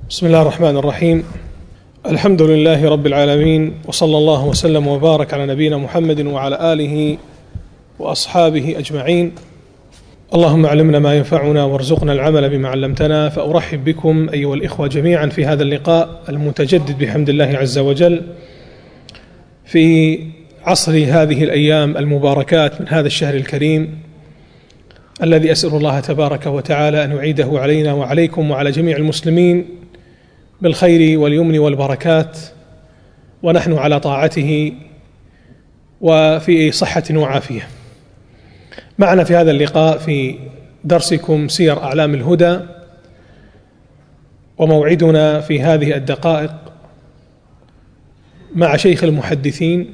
بسم الله الرحمن الرحيم. الحمد لله رب العالمين، وصلى الله وسلم وبارك على نبينا محمد وعلى آله وأصحابه أجمعين. اللهم علمنا ما ينفعنا وارزقنا العمل بما علمتنا. فأرحب بكم أيها الإخوة جميعا في هذا اللقاء المتجدد بحمد الله عز وجل في عصر هذه الأيام المباركات من هذا الشهر الكريم الذي أسأل الله تبارك وتعالى أن يعيده علينا وعليكم وعلى جميع المسلمين بالخير واليمن والبركات، ونحن على طاعته وفي صحة وعافية. معنا في هذا اللقاء في درسكم سير أعلام الهدى، وموعدنا في هذه الدقائق مع شيخ المحدثين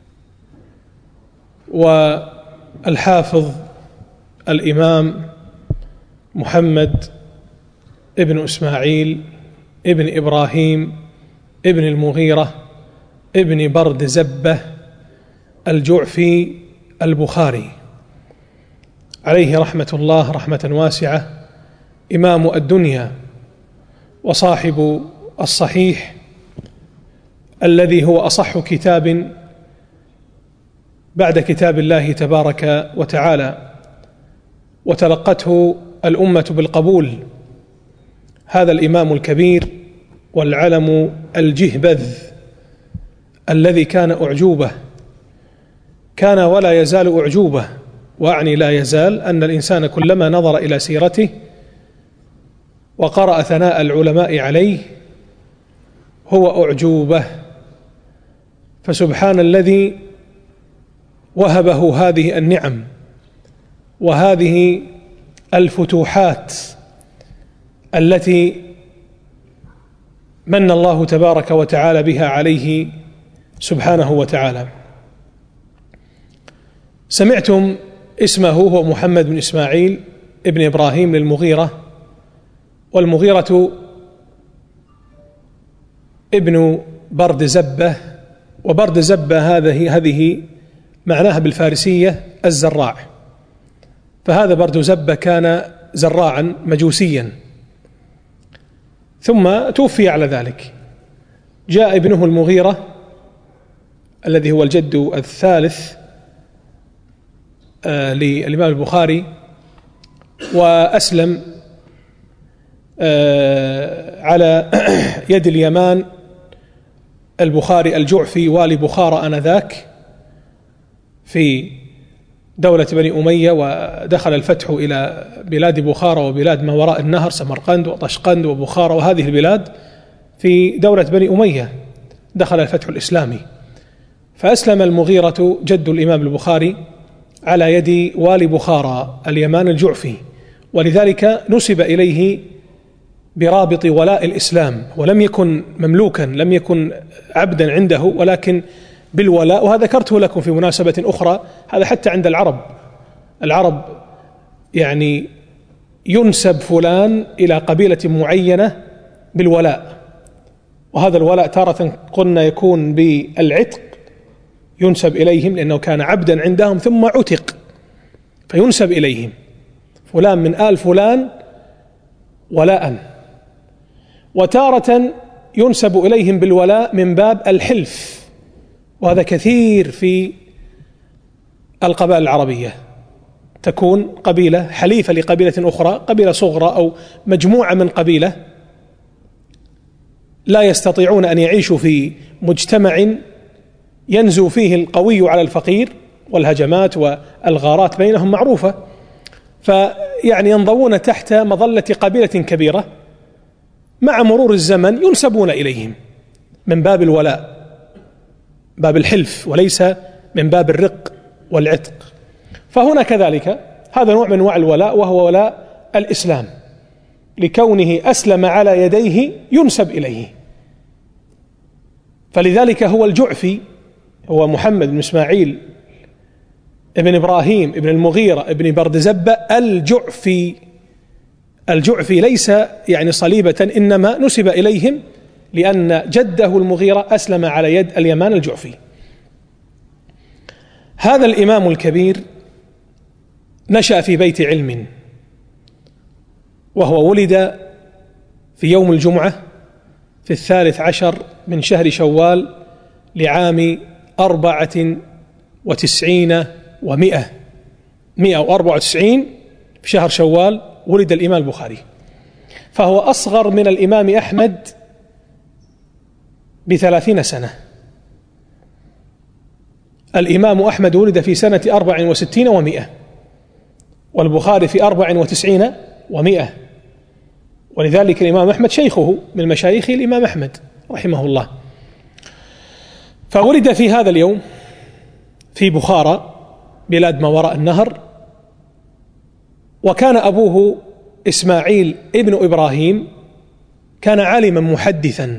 والحافظ الإمام محمد ابن إسماعيل ابن إبراهيم ابن المغيرة ابن بردزبة الجعفي البخاري عليه رحمة الله رحمة واسعة، إمام الدنيا وصاحب الصحيح الذي هو أصح كتاب بعد كتاب الله تبارك وتعالى، وتلقته الأمة بالقبول. هذا الإمام الكبير والعلم الجهبذ الذي كان أعجوبة، كان ولا يزال أعجوبة، وأعني لا يزال أن الإنسان كلما نظر إلى سيرته وقرأ ثناء العلماء عليه هو أعجوبة. فسبحان الذي وهبه هذه النعم وهذه الفتوحات التي من الله تبارك وتعالى بها عليه سبحانه وتعالى. سمعتم اسمه، هو محمد بن إسماعيل ابن إبراهيم للمغيرة، والمغيرة ابن بردزبة، وبردزبة هذه معناها بالفارسية الزراع، فهذا بردزبة كان زراعا مجوسيا، ثم توفي على ذلك. جاء ابنه المغيرة الذي هو الجد الثالث للإمام البخاري، وأسلم على يد اليمان البخاري الجعفي والي بخارى آنذاك في دولة بني أمية، ودخل الفتح إلى بلاد بخارى وبلاد ما وراء النهر، سمرقند وطشقند وبخارى وهذه البلاد في دولة بني أمية دخل الفتح الإسلامي. فأسلم المغيرة جد الإمام البخاري على يد والي بخارى اليمان الجعفي، ولذلك نسب إليه برابط ولاء الإسلام، ولم يكن مملوكا، لم يكن عبدا عنده، ولكن بالولاء. وهذا ذكرته لكم في مناسبة أخرى، هذا حتى عند العرب يعني ينسب فلان إلى قبيلة معينة بالولاء، وهذا الولاء تارة قلنا يكون بالعتق، ينسب إليهم لأنه كان عبدا عندهم ثم عتق فينسب إليهم، فلان من آل فلان ولاء. وتارة ينسب إليهم بالولاء من باب الحلف، وهذا كثير في القبائل العربية، تكون قبيلة حليفة لقبيلة أخرى، قبيلة صغرى أو مجموعة من قبيلة، لا يستطيعون أن يعيشوا في مجتمع ينزو فيه القوي على الفقير، والهجمات والغارات بينهم معروفة، فيعني ينضوون تحت مظلة قبيلة كبيرة، مع مرور الزمن ينسبون إليهم من باب الولاء، باب الحلف، وليس من باب الرق والعتق. فهنا كذلك هذا نوع من أنواع الولاء، وهو ولاء الإسلام، لكونه أسلم على يديه ينسب إليه. فلذلك هو الجعفي، هو محمد بن إسماعيل ابن إبراهيم ابن المغيرة ابن بردزبة الجعفي ليس يعني صليبة، إنما نسب إليهم لأن جده المغيرة أسلم على يد اليمان الجعفي. هذا الإمام الكبير نشأ في بيت علم، وهو ولد في يوم الجمعة في 13 من شهر شوال لعام 94 و100، 194 في شهر شوال ولد الإمام البخاري، فهو أصغر من الإمام أحمد ب30 سنة. الإمام أحمد ولد في سنة 64 و100، والبخاري في 94 و100، ولذلك الإمام أحمد شيخه من مشايخه الإمام أحمد رحمه الله. فولد في هذا اليوم في بخارى بلاد ما وراء النهر، وكان أبوه إسماعيل ابن إبراهيم كان عالما محدثا،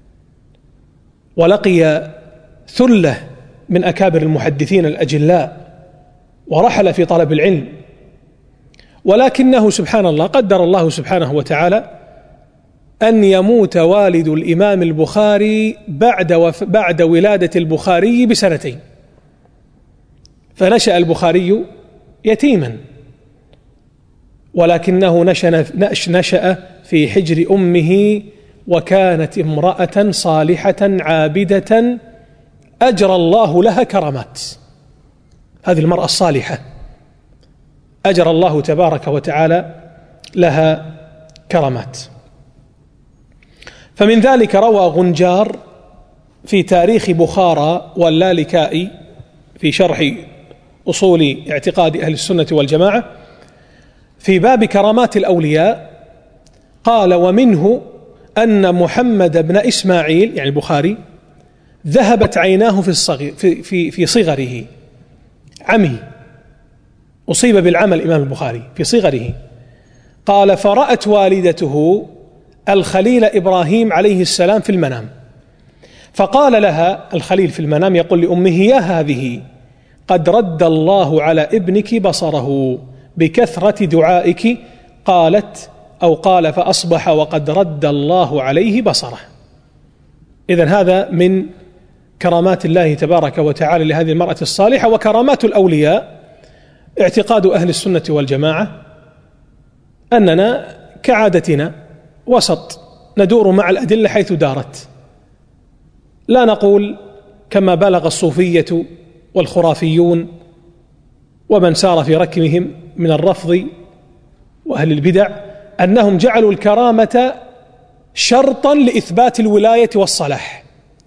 ولقي ثلة من أكابر المحدثين الأجلاء ورحل في طلب العلم، ولكنه سبحان الله قدر الله سبحانه وتعالى أن يموت والد الإمام البخاري بعد ولادة البخاري بسنتين، فنشأ البخاري يتيما، ولكنه نشأ في حجر أمه، وكانت امرأة صالحة عابدة أجرى الله لها كرامات. هذه المرأة الصالحة أجرى الله تبارك وتعالى لها كرامات. فمن ذلك روى غنجار في تاريخ بخارى واللالكائي في شرح أصول اعتقاد أهل السنة والجماعة في باب كرامات الأولياء، قال: ومنه أن محمد بن إسماعيل يعني البخاري ذهبت عيناه في صغره، عمي، أصيب بالعمى الإمام البخاري في صغره. قال: فرأت والدته الخليل إبراهيم عليه السلام في المنام، فقال لها الخليل في المنام يقول لأمه: يا هذه قد رد الله على ابنك بصره بكثرة دعائك. قالت أو قال: فأصبح وقد رد الله عليه بصره. إذن هذا من كرامات الله تبارك وتعالى لهذه المرأة الصالحة. وكرامات الأولياء اعتقاد أهل السنة والجماعة أننا كعادتنا وسط، ندور مع الأدلة حيث دارت، لا نقول كما بلغ الصوفية والخرافيون ومن سار في ركبهم من الرفض وأهل البدع أنهم جعلوا الكرامة شرطا لإثبات الولاية والصلاح،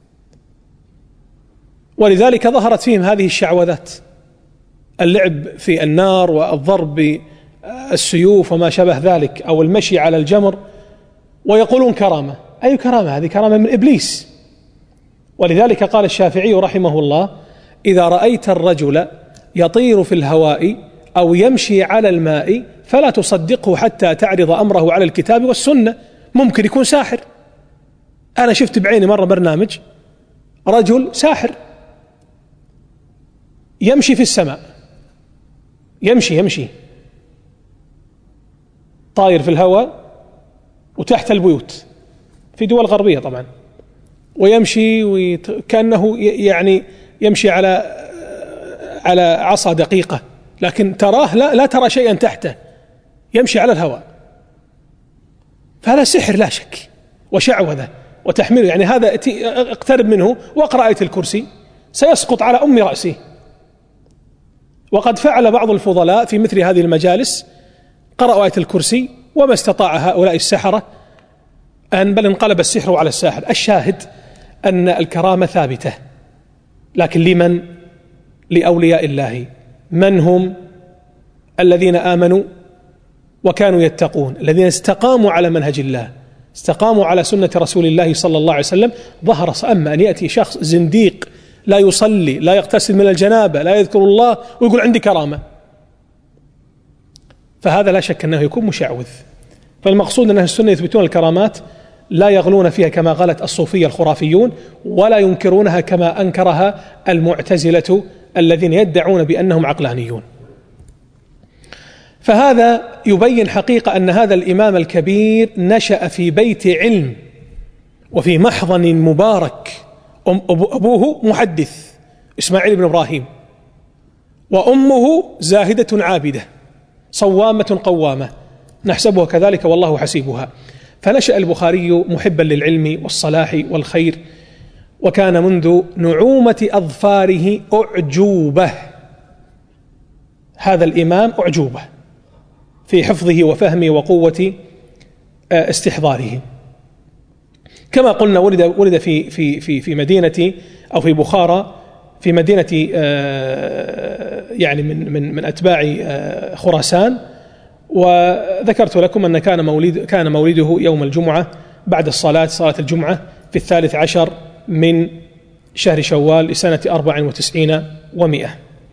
ولذلك ظهرت فيهم هذه الشعوذات، اللعب في النار والضرب بالسيوف وما شابه ذلك، أو المشي على الجمر، ويقولون كرامة. أي كرامة؟ هذه كرامة من إبليس. ولذلك قال الشافعي رحمه الله: إذا رأيت الرجل يطير في الهواء أو يمشي على الماء فلا تصدقه حتى تعرض أمره على الكتاب والسنة. ممكن يكون ساحر. أنا شفت بعيني مرة برنامج رجل ساحر يمشي في السماء، يمشي طاير في الهواء وتحت البيوت في دول غربية طبعا، ويمشي كأنه يعني يمشي على عصا دقيقة، لكن تراه لا ترى شيئا تحته، يمشي على الهواء. فهذا سحر لا شك، وشعوذة وتحميل. يعني هذا اقترب منه واقرأ آية الكرسي سيسقط على أم رأسه. وقد فعل بعض الفضلاء في مثل هذه المجالس، قرأوا آية الكرسي وما استطاع هؤلاء السحرة بل انقلب السحر على الساحر. الشاهد أن الكرامة ثابتة، لكن لمن؟ لأولياء الله. من هم؟ الذين آمنوا وكانوا يتقون، الذين استقاموا على منهج الله، استقاموا على سنة رسول الله صلى الله عليه وسلم. ظهر. أما أن يأتي شخص زنديق لا يصلي، لا يغتسل من الجنابة، لا يذكر الله، ويقول عندي كرامة، فهذا لا شك أنه يكون مشعوذ. فالمقصود أن أهل السنة يثبتون الكرامات، لا يغلون فيها كما غلت الصوفية الخرافيون، ولا ينكرونها كما أنكرها المعتزلة الذين يدعون بأنهم عقلانيون. فهذا يبين حقيقة أن هذا الإمام الكبير نشأ في بيت علم وفي محضن مبارك. أبوه محدث إسماعيل بن إبراهيم، وأمه زاهدة عابدة صوامة قوامة، نحسبها كذلك والله حسيبها. فنشأ البخاري محبا للعلم والصلاح والخير، وكان منذ نعومة أظفاره أعجوبة. هذا الإمام أعجوبة في حفظه وفهمه وقوة استحضاره. كما قلنا ولد في مدينة أو في بخارى، في مدينة يعني من أتباع خراسان. وذكرت لكم أن كان مولده يوم الجمعة بعد صلاة الجمعة في 13 من شهر شوال لسنة 94 و100.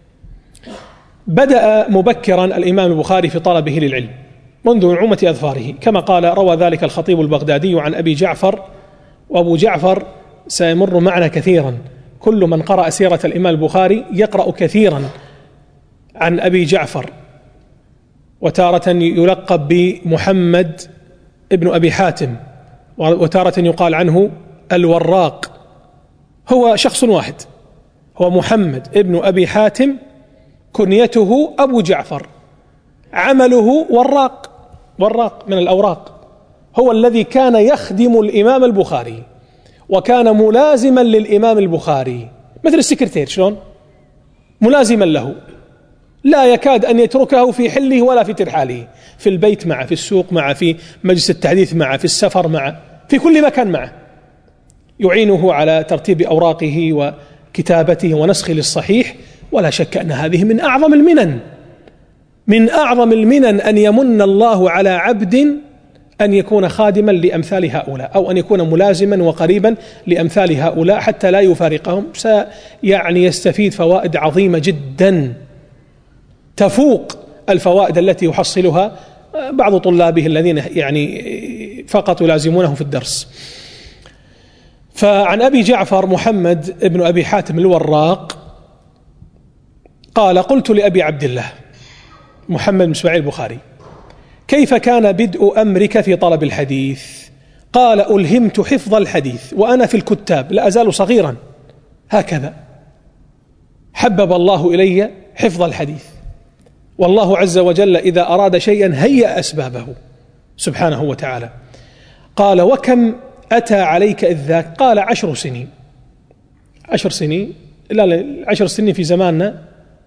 بدأ مبكرا الإمام البخاري في طلبه للعلم منذ نعومة أظفاره، كما قال روى ذلك الخطيب البغدادي عن أبي جعفر. وأبو جعفر سيمر معنا كثيرا، كل من قرأ سيرة الإمام البخاري يقرأ كثيرا عن أبي جعفر، وتارة يلقب بمحمد ابن أبي حاتم، وتارة يقال عنه الوراق. هو شخص واحد، هو محمد ابن أبي حاتم، كنيته أبو جعفر، عمله وراق من الأوراق. هو الذي كان يخدم الإمام البخاري وكان ملازما للإمام البخاري، مثل السكرتير شلون ملازما له، لا يكاد أن يتركه في حله ولا في ترحاله، في البيت معه، في السوق معه، في مجلس التحديث معه، في السفر معه، في كل مكان معه، يعينه على ترتيب أوراقه وكتابته ونسخه للصحيح. ولا شك أن هذه من أعظم المنن أن يمن الله على عبد أن يكون خادما لأمثال هؤلاء، أو أن يكون ملازما وقريبا لأمثال هؤلاء حتى لا يفارقهم. يعني يستفيد فوائد عظيمة جدا تفوق الفوائد التي يحصلها بعض طلابه الذين يعني فقط يلازمونه في الدرس. فعن أبي جعفر محمد ابن أبي حاتم الوراق قال: قلت لأبي عبد الله محمد بن إسماعيل البخاري: كيف كان بدء أمرك في طلب الحديث؟ قال: ألهمت حفظ الحديث وأنا في الكتاب لا أزال صغيرا، هكذا حبب الله إلي حفظ الحديث، والله عز وجل إذا أراد شيئا هيأ أسبابه سبحانه وتعالى. قال: وكم أتى عليك إذ ذاك؟ قال: 10 سنين. 10 سنين؟ لا 10 سنين في زماننا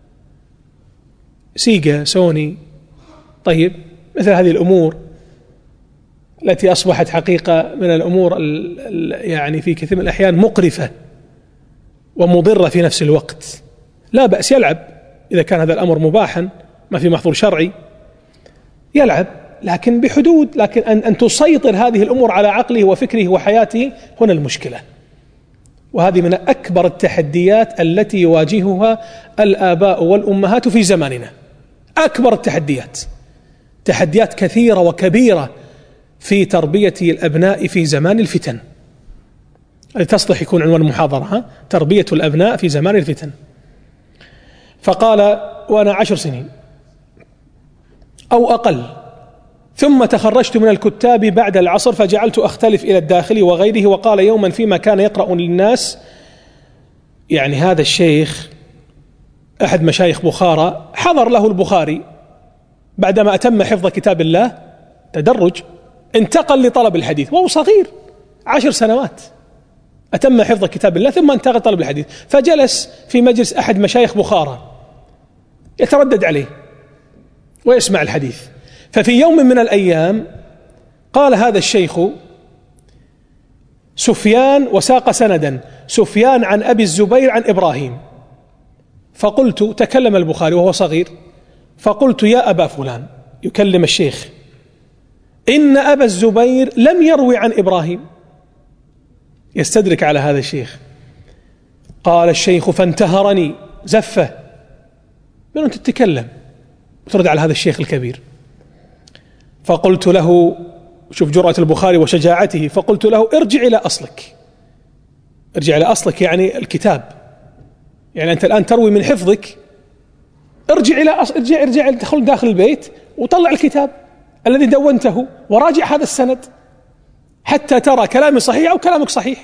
سيجا، سوني، طيب مثل هذه الأمور التي أصبحت حقيقة من الأمور يعني في كثير من الأحيان مقرفة ومضرة في نفس الوقت. لا بأس يلعب إذا كان هذا الأمر مباحا، ما في محظور شرعي، يلعب لكن بحدود. لكن أن تسيطر هذه الأمور على عقله وفكره وحياته هنا المشكلة. وهذه من أكبر التحديات التي يواجهها الآباء والأمهات في زماننا، أكبر التحديات، تحديات كثيرة وكبيرة في تربية الأبناء في زمان الفتن. تصلح يكون عنوان المحاضرة، تربية الأبناء في زمان الفتن. فقال: وأنا 10 سنين أو أقل، ثم تخرجت من الكتاب بعد العصر فجعلت أختلف إلى الداخل وغيره. وقال يوما فيما كان يقرأ للناس، يعني هذا الشيخ أحد مشايخ بخارى، حضر له البخاري بعدما أتم حفظ كتاب الله، تدرج، انتقل لطلب الحديث وهو صغير 10 سنوات، أتم حفظ كتاب الله ثم انتقل طلب الحديث. فجلس في مجلس أحد مشايخ بخارى يتردد عليه ويسمع الحديث. ففي يوم من الأيام قال هذا الشيخ سفيان، وساق سندا سفيان عن أبي الزبير عن إبراهيم. فقلت، تكلم البخاري وهو صغير، فقلت: يا أبا فلان، يكلم الشيخ، إن أبا الزبير لم يروي عن إبراهيم، يستدرك على هذا الشيخ. قال الشيخ: فانتهرني زفة، من أنت تتكلم وترد على هذا الشيخ الكبير؟ فقلت له، شوف جرأة البخاري وشجاعته، فقلت له: ارجع إلى أصلك. ارجع إلى أصلك يعني الكتاب، يعني أنت الآن تروي من حفظك، ارجع إلى ارجع ادخل داخل البيت وطلع الكتاب الذي دونته وراجع هذا السند حتى ترى كلامي صحيح أو كلامك صحيح.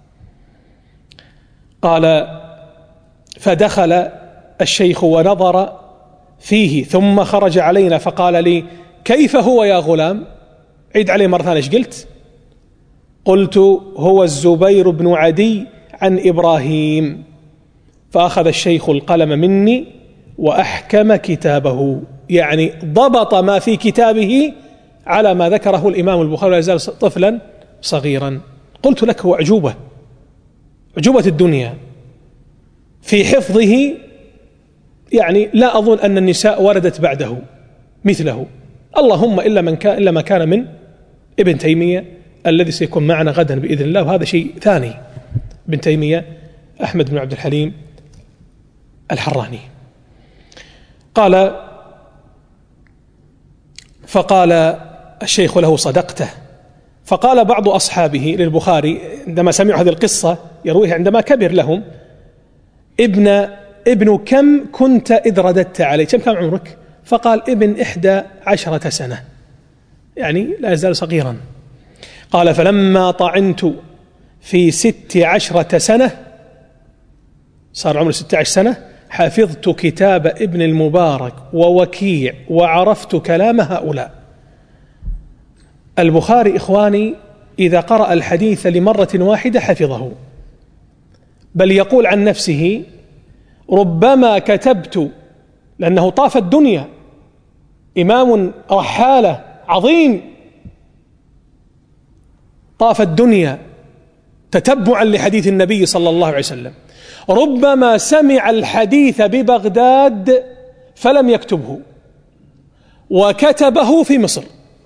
قال: فدخل الشيخ ونظر فيه ثم خرج علينا فقال لي: كيف هو يا غلام؟ عيد عليه مرة ثانية. ايش قلت؟ قلت هو الزبير بن عدي عن إبراهيم. فأخذ الشيخ القلم مني وأحكم كتابه، يعني ضبط ما في كتابه على ما ذكره الإمام البخاري ولا يزال طفلا صغيرا. قلت لك هو عجوبة الدنيا في حفظه، يعني لا أظن أن النساء وردت بعده مثله، اللهم إلا ما كان من ابن تيمية الذي سيكون معنا غدا بإذن الله، وهذا شيء ثاني. ابن تيمية أحمد بن عبد الحليم الحراني. فقال الشيخ له صدقته. فقال بعض أصحابه للبخاري عندما سمعوا هذه القصة يرويها عندما كبر لهم: ابن كم كنت إذ رددت عليه؟ كم عمرك؟ فقال: ابن 11 سنة، يعني لا يزال صغيرا. قال: فلما طعنت في 16 سنة، صار عمري 16 سنة، حفظت كتاب ابن المبارك ووكيع وعرفت كلام هؤلاء. البخاري إخواني إذا قرأ الحديث لمرة واحدة حفظه، بل يقول عن نفسه: ربما كتبت، لأنه طاف الدنيا، إمام رحالة عظيم طاف الدنيا تتبعا لحديث النبي صلى الله عليه وسلم، ربما سمع الحديث ببغداد فلم يكتبه وكتبه في مصر.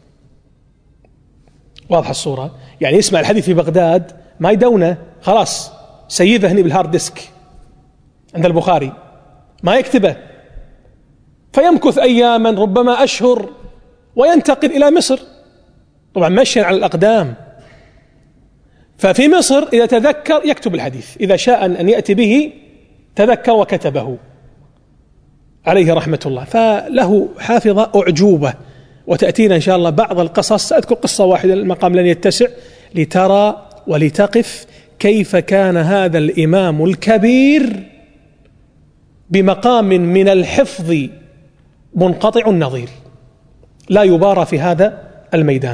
واضح الصورة؟ يعني يسمع الحديث في بغداد ما يدونه، خلاص سيبه هني بالهارد ديسك عند البخاري، ما يكتبه، فيمكث أياما ربما أشهر وينتقل إلى مصر، طبعا مشيا على الأقدام. ففي مصر إذا تذكر يكتب الحديث، إذا شاء أن يأتي به تذكر وكتبه عليه رحمة الله. فله حافظة أعجوبة، وتأتينا إن شاء الله بعض القصص، سأذكر قصة واحدة، المقام لن يتسع، لترى ولتقف كيف كان هذا الإمام الكبير بمقام من الحفظ منقطع النظير، لا يبارى في هذا الميدان.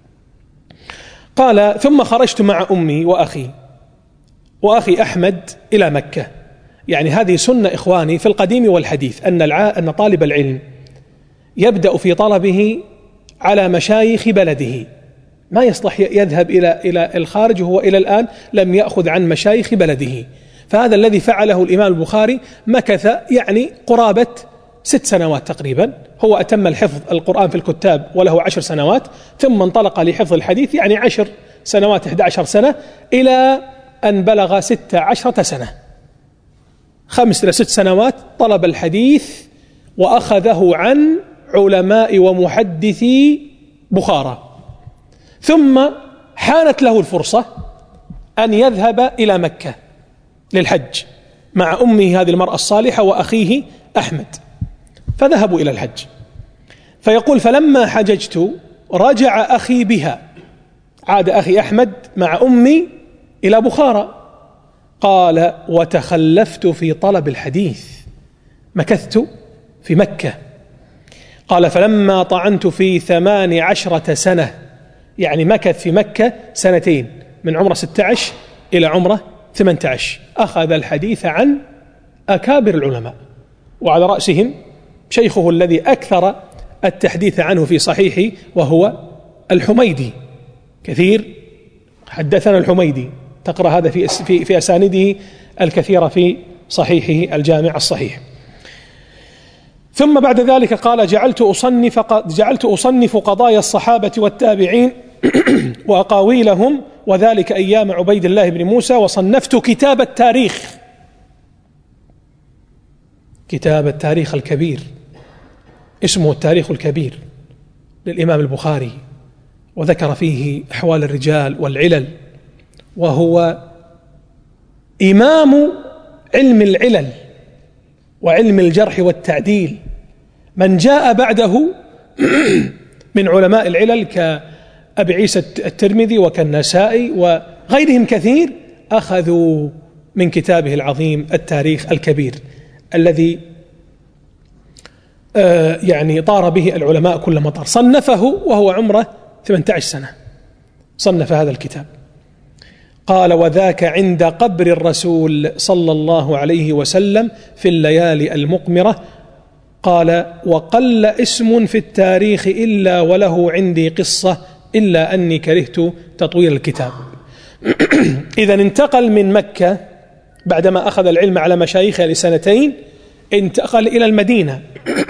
قال: ثم خرجت مع أمي وأخي أحمد إلى مكة. يعني هذه سنة إخواني في القديم والحديث، أن طالب العلم يبدأ في طلبه على مشايخ بلده، ما يصلح يذهب إلى الخارج وهو إلى الآن لم يأخذ عن مشايخ بلده. فهذا الذي فعله الإمام البخاري، مكث يعني قرابة 6 سنوات تقريبا، هو أتم الحفظ القرآن في الكتاب وله 10 سنوات، ثم انطلق لحفظ الحديث، يعني 10 سنوات 11 سنة، إلى أن بلغ 16 سنة، 5 إلى 6 سنوات طلب الحديث وأخذه عن علماء ومحدثي بخارى. ثم حانت له الفرصة أن يذهب إلى مكة للحج مع أمه هذه المرأة الصالحة وأخيه أحمد، فذهبوا إلى الحج. فيقول: فلما حججت رجع أخي بها، عاد أخي أحمد مع أمي إلى بخارى. قال: وتخلفت في طلب الحديث، مكثت في مكة. قال: فلما طعنت في 18 سنة، يعني مكث في مكة 2 سنين، من عمره 16 إلى عمره 18، أخذ الحديث عن أكابر العلماء، وعلى رأسهم شيخه الذي أكثر التحديث عنه في صحيحه وهو الحميدي، كثير حدثنا الحميدي، تقرأ هذا في أسانيده الكثيرة في صحيحه الجامع الصحيح. ثم بعد ذلك قال: جعلت أصنف قضايا الصحابة والتابعين وأقاويلهم، وذلك أيام عبيد الله بن موسى، وصنفت كتاب التاريخ الكبير، اسمه التاريخ الكبير للإمام البخاري، وذكر فيه أحوال الرجال والعلل، وهو إمام علم العلل وعلم الجرح والتعديل. من جاء بعده من علماء العلل كأبي عيسى الترمذي وكالنسائي وغيرهم كثير، أخذوا من كتابه العظيم التاريخ الكبير الذي يعني طار به العلماء كل مطر. صنفه وهو عمره 18 سنة صنف هذا الكتاب. قال: وذاك عند قبر الرسول صلى الله عليه وسلم في الليالي المقمرة. قال: وقل اسم في التاريخ إلا وله عندي قصة إلا أني كرهت تطويل الكتاب. إذن انتقل من مكة بعدما أخذ العلم على مشايخه لسنتين، انتقل إلى المدينة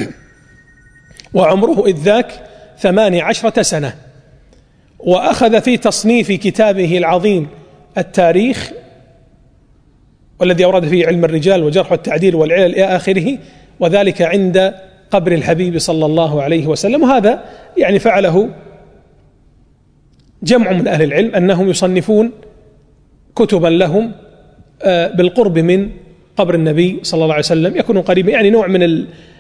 وعمره إذ ذاك 18 سنة، وأخذ في تصنيف كتابه العظيم التاريخ والذي أورد فيه علم الرجال والجرح والتعديل والعلل إلى آخره، وذلك عند قبر الحبيب صلى الله عليه وسلم. وهذا يعني فعله جمع من أهل العلم، أنهم يصنفون كتبا لهم بالقرب من قبر النبي صلى الله عليه وسلم، يكون قريبا، يعني نوع من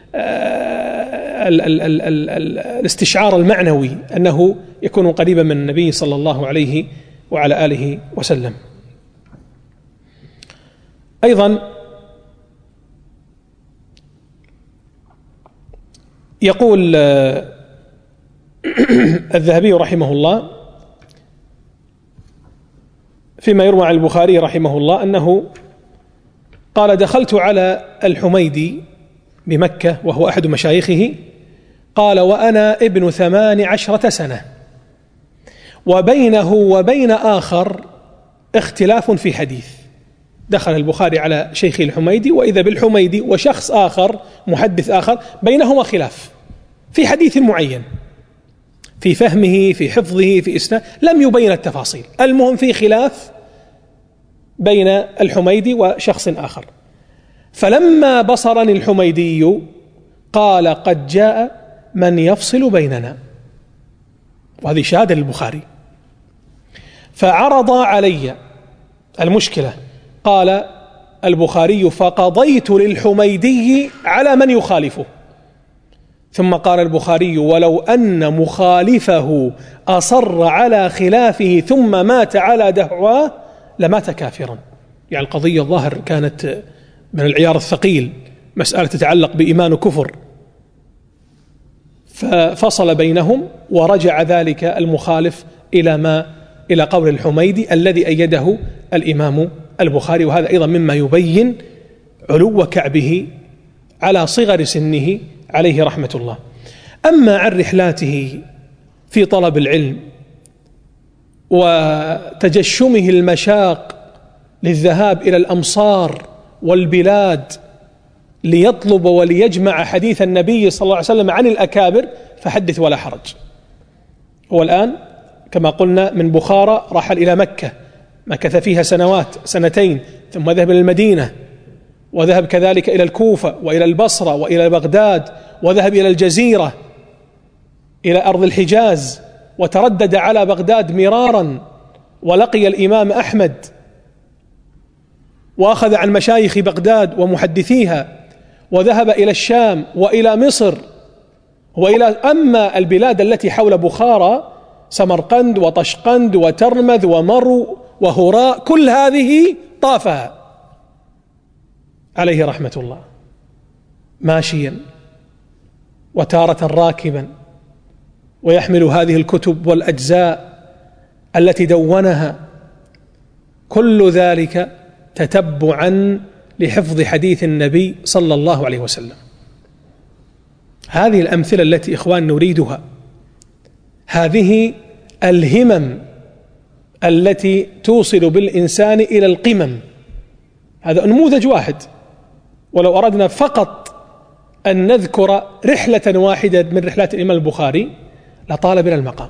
الاستشعار المعنوي أنه يكون قريبا من النبي صلى الله عليه وعلى آله وسلم. أيضا يقول الذهبي رحمه الله فيما يروى عن البخاري رحمه الله أنه قال: دخلت على الحميدي بمكة وهو أحد مشايخه. قال: وأنا ابن 18 سنة، وبينه وبين آخر اختلاف في حديث. دخل البخاري على شيخ الحميدي، وإذا بالحميدي وشخص آخر محدث آخر بينهما خلاف في حديث معين، في فهمه، في حفظه، في إسناد، لم يبين التفاصيل، المهم في خلاف بين الحميدي وشخص آخر. فلما بصرني الحميدي قال: قد جاء من يفصل بيننا، وهذه شهادة للبخاري. فعرض علي المشكلة. قال البخاري: فقضيت للحميدي على من يخالفه. ثم قال البخاري: ولو أن مخالفه أصر على خلافه ثم مات على دعواه لمات كافرا. يعني القضية الظاهر كانت من العيار الثقيل، مسألة تتعلق بإيمان وكفر، ففصل بينهم ورجع ذلك المخالف إلى قول الحميدي الذي أيده الإمام البخاري. وهذا أيضا مما يبين علو كعبه على صغر سنه عليه رحمة الله. أما عن رحلاته في طلب العلم وتجشمه المشاق للذهاب إلى الأمصار والبلاد ليطلب وليجمع حديث النبي صلى الله عليه وسلم عن الأكابر، فحدث ولا حرج. هو الآن كما قلنا من بخارى رحل إلى مكة، مكث فيها سنتين، ثم ذهب إلى المدينة، وذهب كذلك إلى الكوفة وإلى البصرة وإلى بغداد، وذهب إلى الجزيرة إلى أرض الحجاز، وتردد على بغداد مرارا، ولقي الإمام أحمد، وأخذ عن مشايخ بغداد ومحدثيها، وذهب إلى الشام وإلى مصر أما البلاد التي حول بخارى سمرقند وطشقند وترمذ ومرو وهراء، كل هذه طافها عليه رحمة الله، ماشيا وتارة راكبا، ويحمل هذه الكتب والأجزاء التي دونها، كل ذلك تتبعا لحفظ حديث النبي صلى الله عليه وسلم. هذه الأمثلة التي إخوان نريدها، هذه الهمم التي توصل بالإنسان إلى القمم. هذا نموذج واحد، ولو أردنا فقط أن نذكر رحلة واحدة من رحلات الإمام البخاري لطال بنا المقام.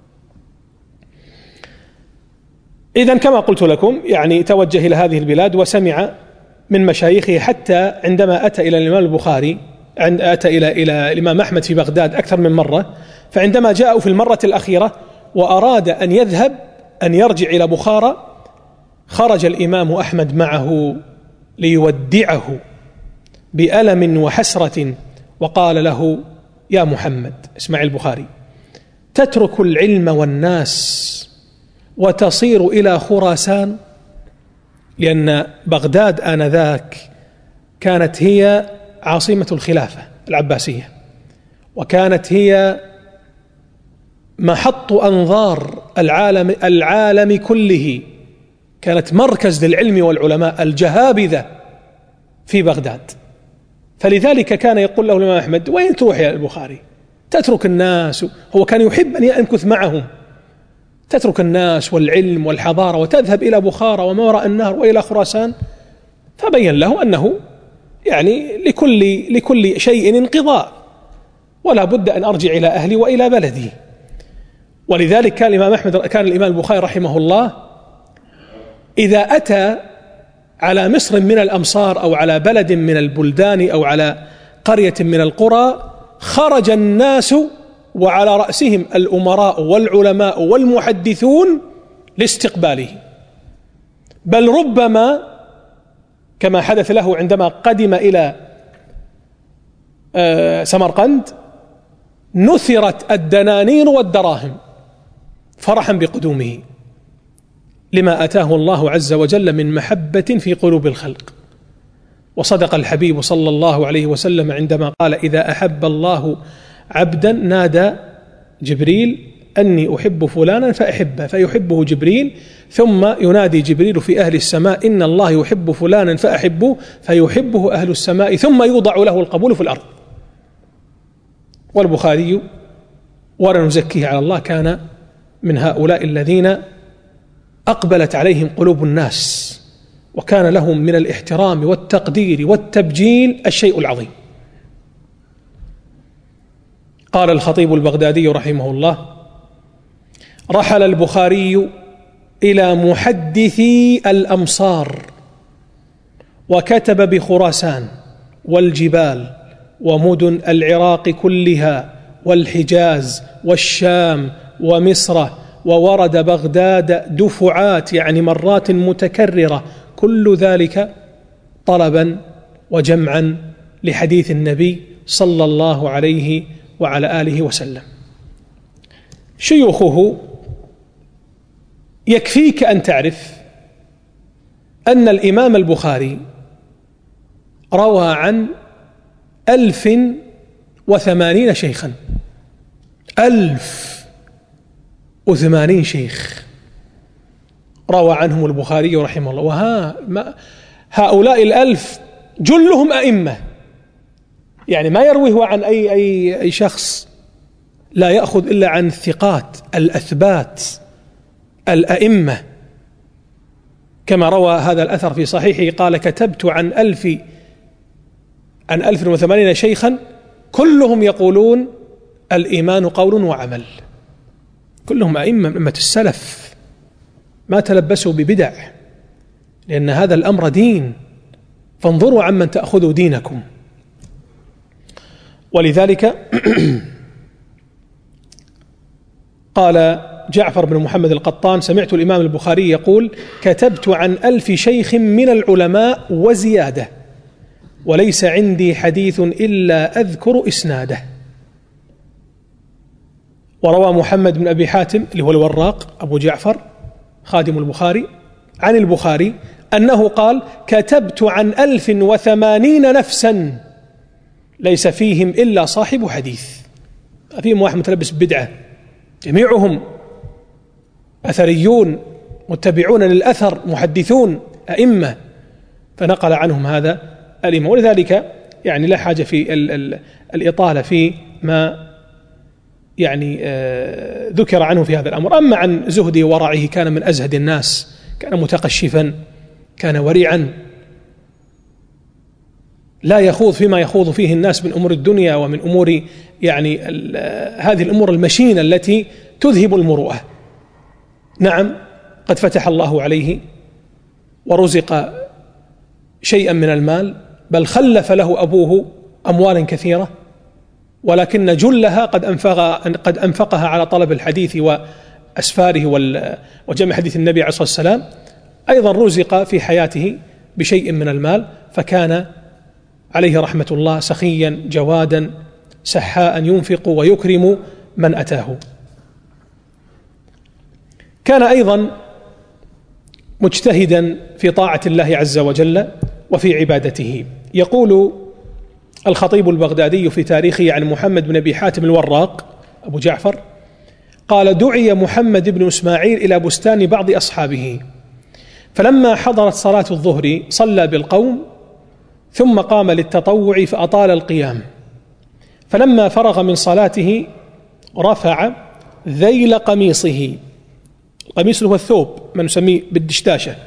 إذن كما قلت لكم، يعني توجه إلى هذه البلاد وسمع من مشايخه، حتى عندما أتى إلى الإمام البخاري، أتى إلى الإمام أحمد في بغداد أكثر من مرة، فعندما جاءوا في المرة الأخيرة وأراد أن يذهب أن يرجع إلى بخارى، خرج الإمام أحمد معه ليودعه بألم وحسرة، وقال له: يا محمد، اسمع البخاري، تترك العلم والناس وتصير إلى خراسان؟ لأن بغداد آنذاك كانت هي عاصمة الخلافة العباسية، وكانت هي محط أنظار العالم كله، كانت مركز للعلم والعلماء الجهابذة في بغداد. فلذلك كان يقول له الإمام أحمد: وين تروح يا البخاري؟ تترك الناس. هو كان يحب أن يمكث معهم، تترك الناس والعلم والحضارة وتذهب إلى بخارى وما وراء النهر وإلى خراسان. فبين له أنه يعني لكل شيء انقضاء، ولا بد أن أرجع إلى أهلي وإلى بلدي. ولذلك كان الإمام البخاري رحمه الله إذا أتى على مصر من الأمصار أو على بلد من البلدان أو على قرية من القرى، خرج الناس وعلى رأسهم الأمراء والعلماء والمحدثون لاستقباله. بل ربما كما حدث له عندما قدم إلى سمرقند نثرت الدنانير والدراهم فرحا بقدومه، لما أتاه الله عز وجل من محبة في قلوب الخلق. وصدق الحبيب صلى الله عليه وسلم عندما قال: إذا أحب الله عبدا نادى جبريل أني أحب فلانا فأحبه، فيحبه جبريل، ثم ينادي جبريل في أهل السماء: إن الله يحب فلانا فأحبه، فيحبه أهل السماء، ثم يوضع له القبول في الأرض. والبخاري ولا نزكيه على الله كان من هؤلاء الذين أقبلت عليهم قلوب الناس، وكان لهم من الاحترام والتقدير والتبجيل الشيء العظيم. قال الخطيب البغدادي رحمه الله: رحل البخاري إلى محدثي الأمصار، وكتب بخراسان والجبال ومدن العراق كلها والحجاز والشام ومصر، وورد بغداد دفعات، يعني مرات متكررة، كل ذلك طلبا وجمعا لحديث النبي صلى الله عليه وعلى آله وسلم. شيوخه يكفيك أن تعرف أن الإمام البخاري روى عن 1080 شيخا، 1080 شيخ روى عنهم البخاري رحمه الله. هؤلاء 1000 جلهم أئمة، يعني ما يرويه عن أي شخص، لا يأخذ إلا عن الثقات الأثبات الأئمة. كما روى هذا الأثر في صحيحه قال: كتبت عن 1080 شيخا كلهم يقولون الإيمان قول وعمل، كلهم أئمة من أئمة السلف، ما تلبسوا ببدع، لأن هذا الأمر دين، فانظروا عمن تأخذوا دينكم. ولذلك قال جعفر بن محمد القطان: سمعت الإمام البخاري يقول: كتبت عن 1000 شيخ من العلماء وزيادة، وليس عندي حديث إلا أذكر إسناده. وروى محمد بن أبي حاتم اللي هو الوراق أبو جعفر خادم البخاري عن البخاري أنه قال: كتبت عن 1080 نفسا ليس فيهم إلا صاحب حديث، فيهم واحد متلبس بدعة، جميعهم أثريون متبعون للأثر محدثون أئمة، فنقل عنهم هذا الإمام. ولذلك يعني لا حاجة في الإطالة في ما يعني ذكر عنه في هذا الأمر. أما عن زهده ورعه، كان من أزهد الناس، كان متقشفا، كان ورعا، لا يخوض فيما يخوض فيه الناس من أمور الدنيا ومن أمور يعني هذه الأمور المشينة التي تذهب المروءة. نعم، قد فتح الله عليه ورزق شيئا من المال، بل خلف له أبوه أموالا كثيرة، ولكن جلها قد أنفقها على طلب الحديث وأسفاره وجمع حديث النبي عليه الصلاة والسلام. أيضا رزق في حياته بشيء من المال، فكان عليه رحمة الله سخيا جوادا سحاء ينفق ويكرم من أتاه. كان أيضا مجتهدا في طاعة الله عز وجل وفي عبادته. يقول الخطيب البغدادي في تاريخه عن محمد بن أبي حاتم الوراق أبو جعفر: قال: دعي محمد بن إسماعيل إلى بستان بعض أصحابه، فلما حضرت صلاة الظهر صلى بالقوم، ثم قام للتطوع فأطال القيام، فلما فرغ من صلاته رفع ذيل قميصه، القميص هو الثوب ما نسميه بالدشداشة،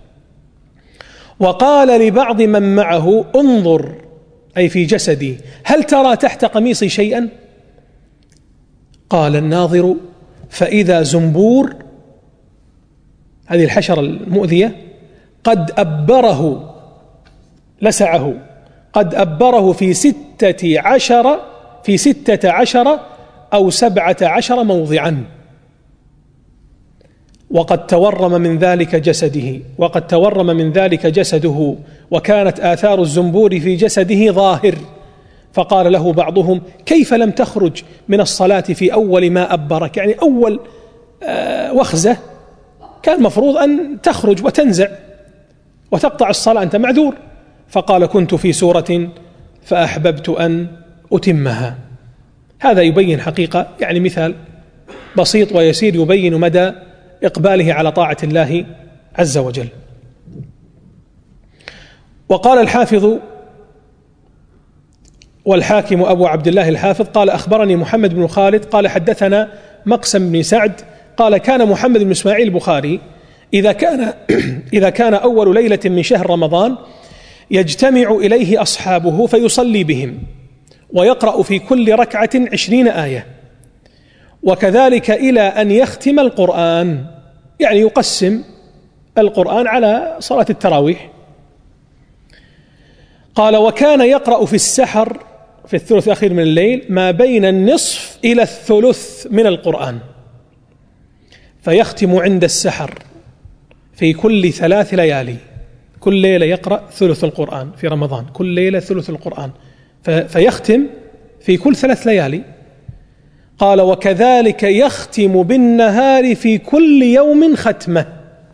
وقال لبعض من معه: انظر، أي في جسدي، هل ترى تحت قميصي شيئا؟ قال الناظر: فإذا زنبور، هذه الحشرة المؤذية، قد أبره، لسعه، قد أبره في 16 أو 17 موضعا، وقد تورم من ذلك جسده، وكانت آثار الزنبور في جسده ظاهر. فقال له بعضهم: كيف لم تخرج من الصلاة في أول ما أبرك؟ يعني أول وخزة كان مفروض أن تخرج وتنزع وتقطع الصلاة، أنت معذور. فقال: كنت في سورة فأحببت أن أتمها. هذا يبين حقيقة، يعني مثال بسيط ويسير يبين مدى إقباله على طاعة الله عز وجل. وقال الحافظ والحاكم أبو عبد الله الحافظ قال: أخبرني محمد بن خالد قال: حدثنا مقسم بن سعد قال: كان محمد بن إسماعيل البخاري إذا كان أول ليلة من شهر رمضان يجتمع إليه أصحابه فيصلي بهم، ويقرأ في كل ركعة 20 آية، وكذلك إلى أن يختم القرآن، يعني يقسم القرآن على صلاة التراويح. قال: وكان يقرأ في السحر، في الثلث الأخير من الليل، ما بين النصف إلى الثلث من القرآن، فيختم عند السحر في كل 3 ليالي، كل ليلة يقرأ ثلث القرآن في رمضان، كل ليلة ثلث القرآن، فيختم في كل 3 ليالي. قال: وكذلك يختم بالنهار في كل يوم ختمة،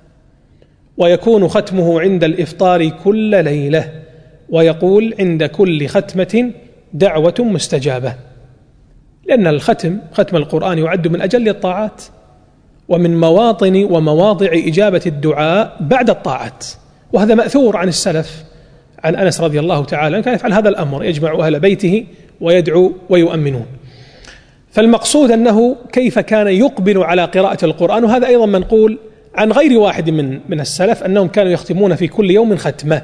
ويكون ختمه عند الإفطار كل ليلة، ويقول عند كل ختمة دعوة مستجابة، لأن ختم القرآن يعد من أجل الطاعات، ومن مواطن ومواضع إجابة الدعاء بعد الطاعات. وهذا مأثور عن السلف، عن أنس رضي الله تعالى كان يفعل هذا الأمر، يجمع أهل بيته ويدعو ويؤمنون. فالمقصود أنه كيف كان يقبل على قراءة القرآن. وهذا أيضا منقول عن غير واحد من السلف أنهم كانوا يختمون في كل يوم ختمة،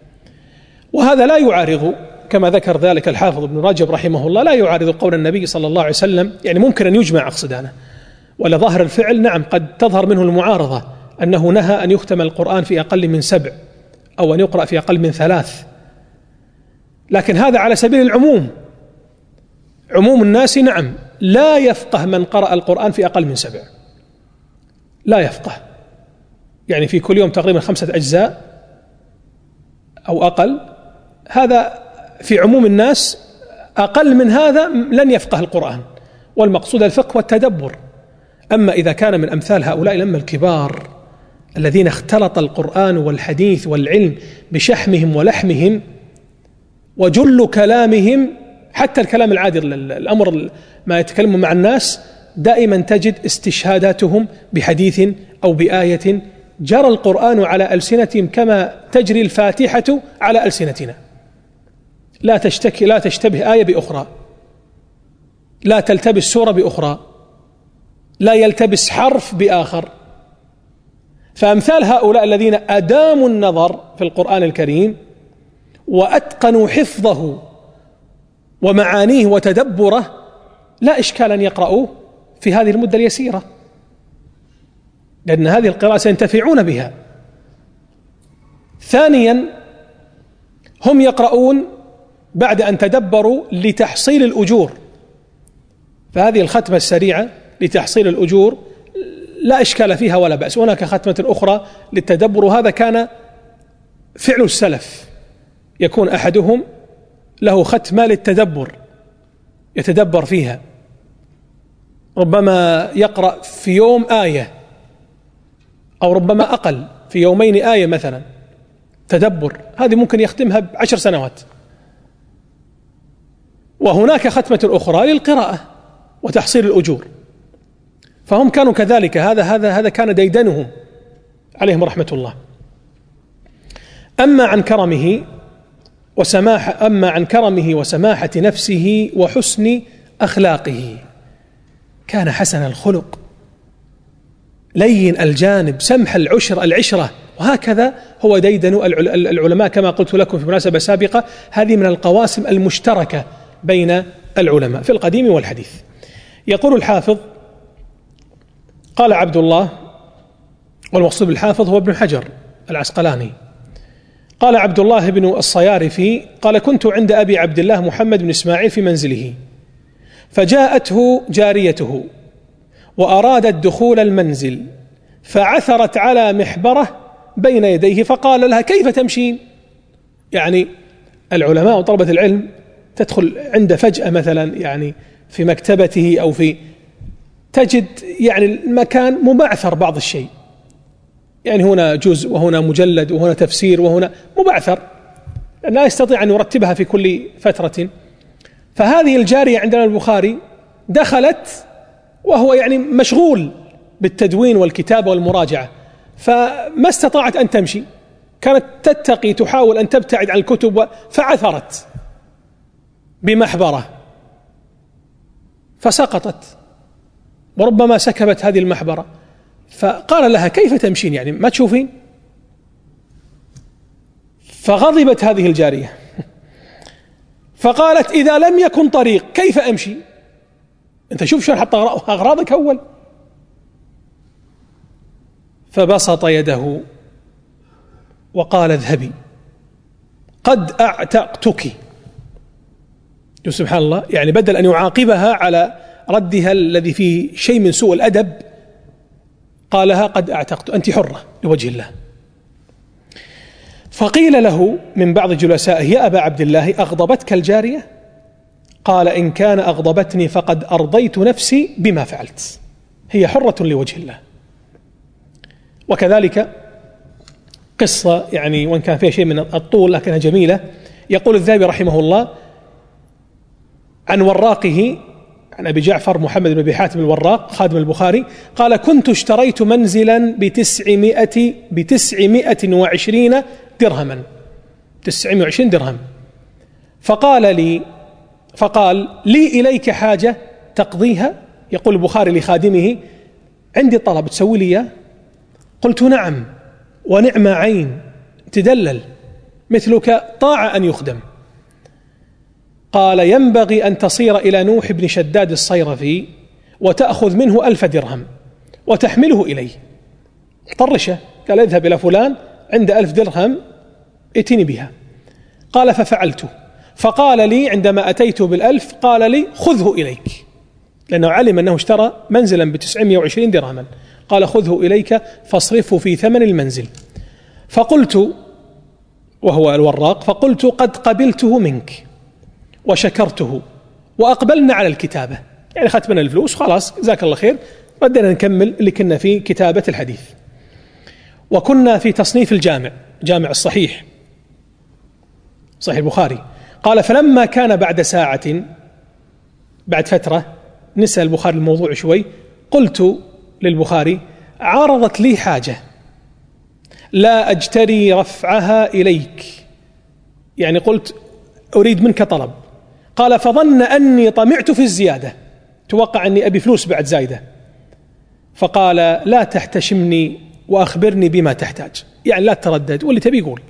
وهذا لا يعارض، كما ذكر ذلك الحافظ ابن رجب رحمه الله، لا يعارض قول النبي صلى الله عليه وسلم، يعني ممكن أن يجمع أقصدانه، ولا ظاهر الفعل نعم قد تظهر منه المعارضة، أنه نهى أن يختم القرآن في أقل من 7 أو أن يقرأ في أقل من 3، لكن هذا على سبيل العموم، عموم الناس نعم لا يفقه من قرأ القرآن في أقل من 7، لا يفقه، يعني في كل يوم تقريبا 5 أجزاء أو أقل، هذا في عموم الناس، أقل من هذا لن يفقه القرآن، والمقصود الفقه والتدبر. أما إذا كان من أمثال هؤلاء الأئمة الكبار الذين اختلط القرآن والحديث والعلم بشحمهم ولحمهم، وجل كلامهم حتى الكلام العادي، الأمر ما يتكلمون مع الناس، دائما تجد استشهاداتهم بحديث أو بآية جرى القرآن على ألسنتهم كما تجري الفاتحة على ألسنتنا، لا تشتبه آية بأخرى، لا تلتبس سورة بأخرى، لا يلتبس حرف بآخر. فأمثال هؤلاء الذين أداموا النظر في القرآن الكريم وأتقنوا حفظه ومعانيه وتدبره، لا إشكال أن يقرأوا في هذه المدة اليسيرة، لأن هذه القراءة سينتفعون بها. ثانيا، هم يقرؤون بعد أن تدبروا لتحصيل الأجور، فهذه الختمة السريعة لتحصيل الأجور لا إشكال فيها ولا بأس. هناك ختمة أخرى للتدبر، وهذا كان فعل السلف، يكون أحدهم له ختمة للتدبر يتدبر فيها، ربما يقرأ في يوم آية أو ربما أقل، في يومين آية مثلا تدبر، هذه ممكن يختمها ب10 سنوات. وهناك ختمة أخرى للقراءة وتحصيل الأجور. فهم كانوا كذلك، هذا كان ديدنهم عليهم رحمة الله. أما عن كرمه وسماحة نفسه وحسن أخلاقه، كان حسن الخلق لين الجانب سمح العشرة، وهكذا هو ديدن العلماء كما قلت لكم في مناسبة سابقة. هذه من القواسم المشتركة بين العلماء في القديم والحديث. يقول الحافظ قال عبد الله، والمقصود بالحافظ هو ابن حجر العسقلاني، قال عبد الله بن الصيارفي قال: كنت عند أبي عبد الله محمد بن إسماعيل في منزله، فجاءته جاريته وأرادت دخول المنزل، فعثرت على محبرة بين يديه، فقال لها: كيف تمشين؟ يعني العلماء وطلبة العلم تدخل عند فجأة مثلا يعني في مكتبته أو تجد يعني المكان مبعثر بعض الشيء، يعني هنا جزء وهنا مجلد وهنا تفسير وهنا مبعثر، لا يستطيع أن يرتبها في كل فترة. فهذه الجارية عندنا البخاري دخلت وهو يعني مشغول بالتدوين والكتابة والمراجعة، فما استطاعت أن تمشي، كانت تتقي تحاول أن تبتعد عن الكتب، فعثرت بمحبرة فسقطت، وربما سكبت هذه المحبرة، فقال لها: كيف تمشين؟ يعني ما تشوفين؟ فغضبت هذه الجارية فقالت: إذا لم يكن طريق كيف أمشي؟ أنت شوف شلون حط أغراضك أول. فبسط يده وقال: اذهبي قد أعتقتك. سبحان الله، يعني بدل أن يعاقبها على ردها الذي فيه شيء من سوء الأدب قال لها: قد أعتقت، أنت حرة لوجه الله. فقيل له من بعض جلسائه: يا أبا عبد الله، أغضبتك الجارية؟ قال: إن كان أغضبتني فقد أرضيت نفسي بما فعلت، هي حرة لوجه الله. وكذلك قصة يعني وإن كان فيها شيء من الطول لكنها جميلة، يقول الذهبي رحمه الله عن وراقه عن أبي جعفر محمد بن أبي حاتم الوراق خادم البخاري قال: كنت اشتريت منزلا ب920 درهما، 920 درهم، فقال لي إليك حاجة تقضيها؟ يقول البخاري لخادمه: عندي طلب تسوي لي إياه؟ قلت: نعم ونعم عين، تدلل مثلك طاع أن يخدم. قال: ينبغي أن تصير إلى نوح بن شداد الصيرفي وتأخذ منه 1000 درهم وتحمله إليه. طرشه، قال: اذهب إلى فلان عنده 1000 درهم ائتني بها. قال: ففعلت، فقال لي عندما أتيت بال1000 قال لي: خذه إليك، لأنه علم أنه اشترى منزلا ب920 درهما، قال: خذه إليك فاصرفه في ثمن المنزل. فقلت، وهو الوراق، فقلت: قد قبلته منك وشكرته وأقبلنا على الكتابة، يعني أخذت من الفلوس خلاص جزاك الله خير، بدنا نكمل اللي كنا في كتابة الحديث. وكنا في تصنيف جامع الصحيح، صحيح البخاري. قال: فلما كان بعد ساعة، بعد فترة، نسأل البخاري الموضوع شوي، قلت للبخاري: عرضت لي حاجة لا أجتري رفعها إليك، يعني قلت أريد منك طلب. قال: فظن أني طمعت في الزيادة، توقع أني أبي فلوس بعد زايدة، فقال: لا تحتشمني وأخبرني بما تحتاج، يعني لا تردد واللي تبي قول.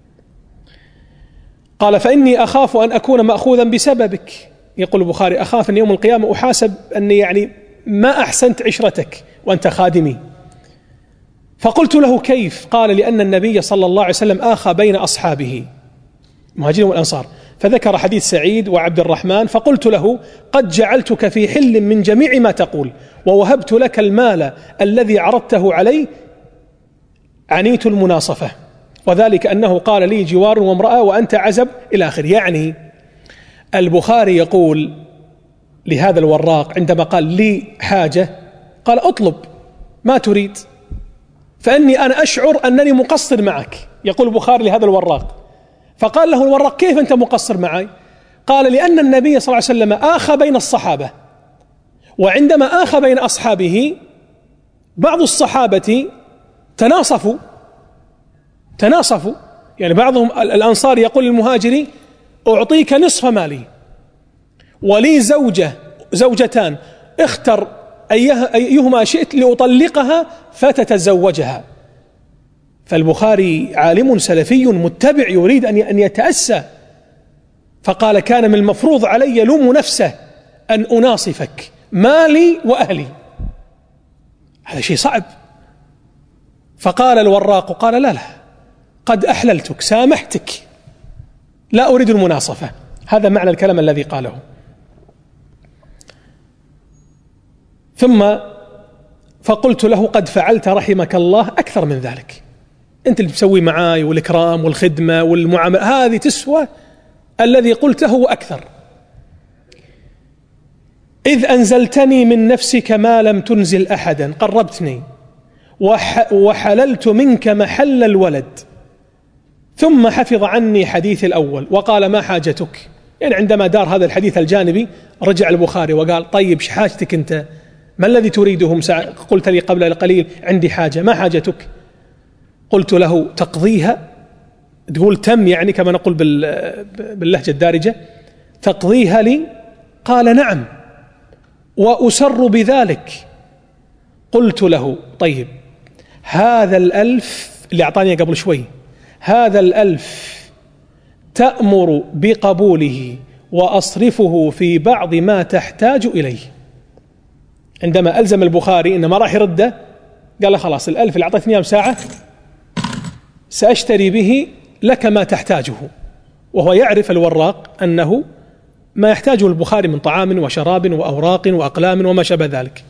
قال: فإني أخاف أن أكون مأخوذا بسببك. يقول البخاري: أخاف أن يوم القيامة أحاسب أني يعني ما أحسنت عشرتك وأنت خادمي. فقلت له: كيف؟ قال: لأن النبي صلى الله عليه وسلم آخى بين أصحابه المهاجرين والأنصار، فذكر حديث سعيد وعبد الرحمن، فقلت له: قد جعلتك في حل من جميع ما تقول، ووهبت لك المال الذي عرضته علي، عنيت المناصفة، وذلك أنه قال لي: جوار وامرأة وأنت عزب، إلى آخر. يعني البخاري يقول لهذا الوراق عندما قال لي حاجة، قال: أطلب ما تريد، فإني أنا أشعر أنني مقصر معك. يقول البخاري لهذا الوراق، فقال له الوراق: كيف أنت مقصر معي؟ قال: لأن النبي صلى الله عليه وسلم آخى بين الصحابة وعندما آخى بين أصحابه بعض الصحابة تناصفوا، يعني بعضهم الأنصار يقول للمهاجر أعطيك نصف مالي ولي زوجتان اختر أيهما شئت لأطلقها فتتزوجها. فالبخاري عالم سلفي متبع يريد أن يتأسى، فقال كان من المفروض علي يلوم نفسه أن أناصفك مالي وأهلي، هذا شيء صعب. فقال الوراق قال لا قد أحللتك سامحتك لا أريد المناصفة. هذا معنى الكلام الذي قاله. ثم فقلت له قد فعلت رحمك الله أكثر من ذلك، أنت اللي تسوي معاي والإكرام والخدمة والمعاملة هذه تسوى الذي قلته وأكثر، إذ أنزلتني من نفسك ما لم تنزل أحدا، قربتني وحللت منك محل الولد. ثم حفظ عني حديث الأول وقال ما حاجتك، يعني عندما دار هذا الحديث الجانبي رجع البخاري وقال طيب حاجتك أنت، ما الذي تريده؟ قلت لي قبل قليل عندي حاجة، ما حاجتك؟ قلت له تقضيها، تقول تم يعني كما نقول باللهجة الدارجة، تقضيها لي؟ قال نعم وأسر بذلك. قلت له طيب هذا 1000 اللي أعطاني قبل شوي، هذا 1000 تأمر بقبوله وأصرفه في بعض ما تحتاج إليه. عندما ألزم البخاري إنه ما راح يرده، قال له خلاص 1000 اللي أعطتني إياه ساعة سأشتري به لك ما تحتاجه، وهو يعرف الوراق أنه ما يحتاجه البخاري من طعام وشراب وأوراق وأقلام وما شابه ذلك.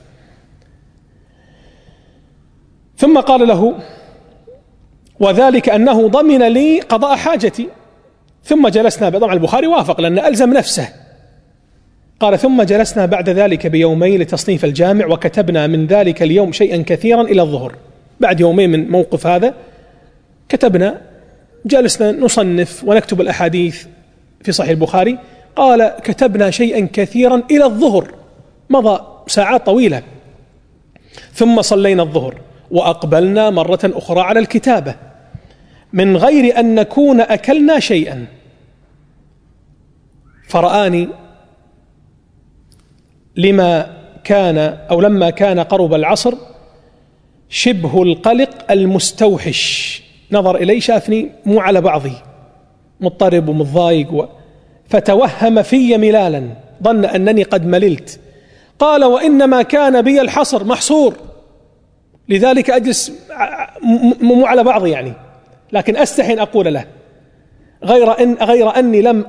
ثم قال له وذلك أنه ضمن لي قضاء حاجتي. ثم جلسنا، طبعا البخاري وافق لأن ألزم نفسه. قال ثم جلسنا بعد ذلك بيومين لتصنيف الجامع، وكتبنا من ذلك اليوم شيئا كثيرا إلى الظهر. بعد يومين من موقف هذا كتبنا، جلسنا نصنف ونكتب الأحاديث في صحيح البخاري. قال كتبنا شيئا كثيرا إلى الظهر، مضى ساعات طويلة. ثم صلينا الظهر وأقبلنا مرة أخرى على الكتابة من غير أن نكون أكلنا شيئا. فرآني لما كان قرب العصر شبه القلق المستوحش، نظر إلي شافني مو على بعضي، مضطرب ومتضايق، فتوهم في ملالا، ظن أنني قد مللت. قال وإنما كان بي الحصر، محصور، لذلك أجلس مو على بعض يعني، لكن أستحي أن أقول له غير أني لم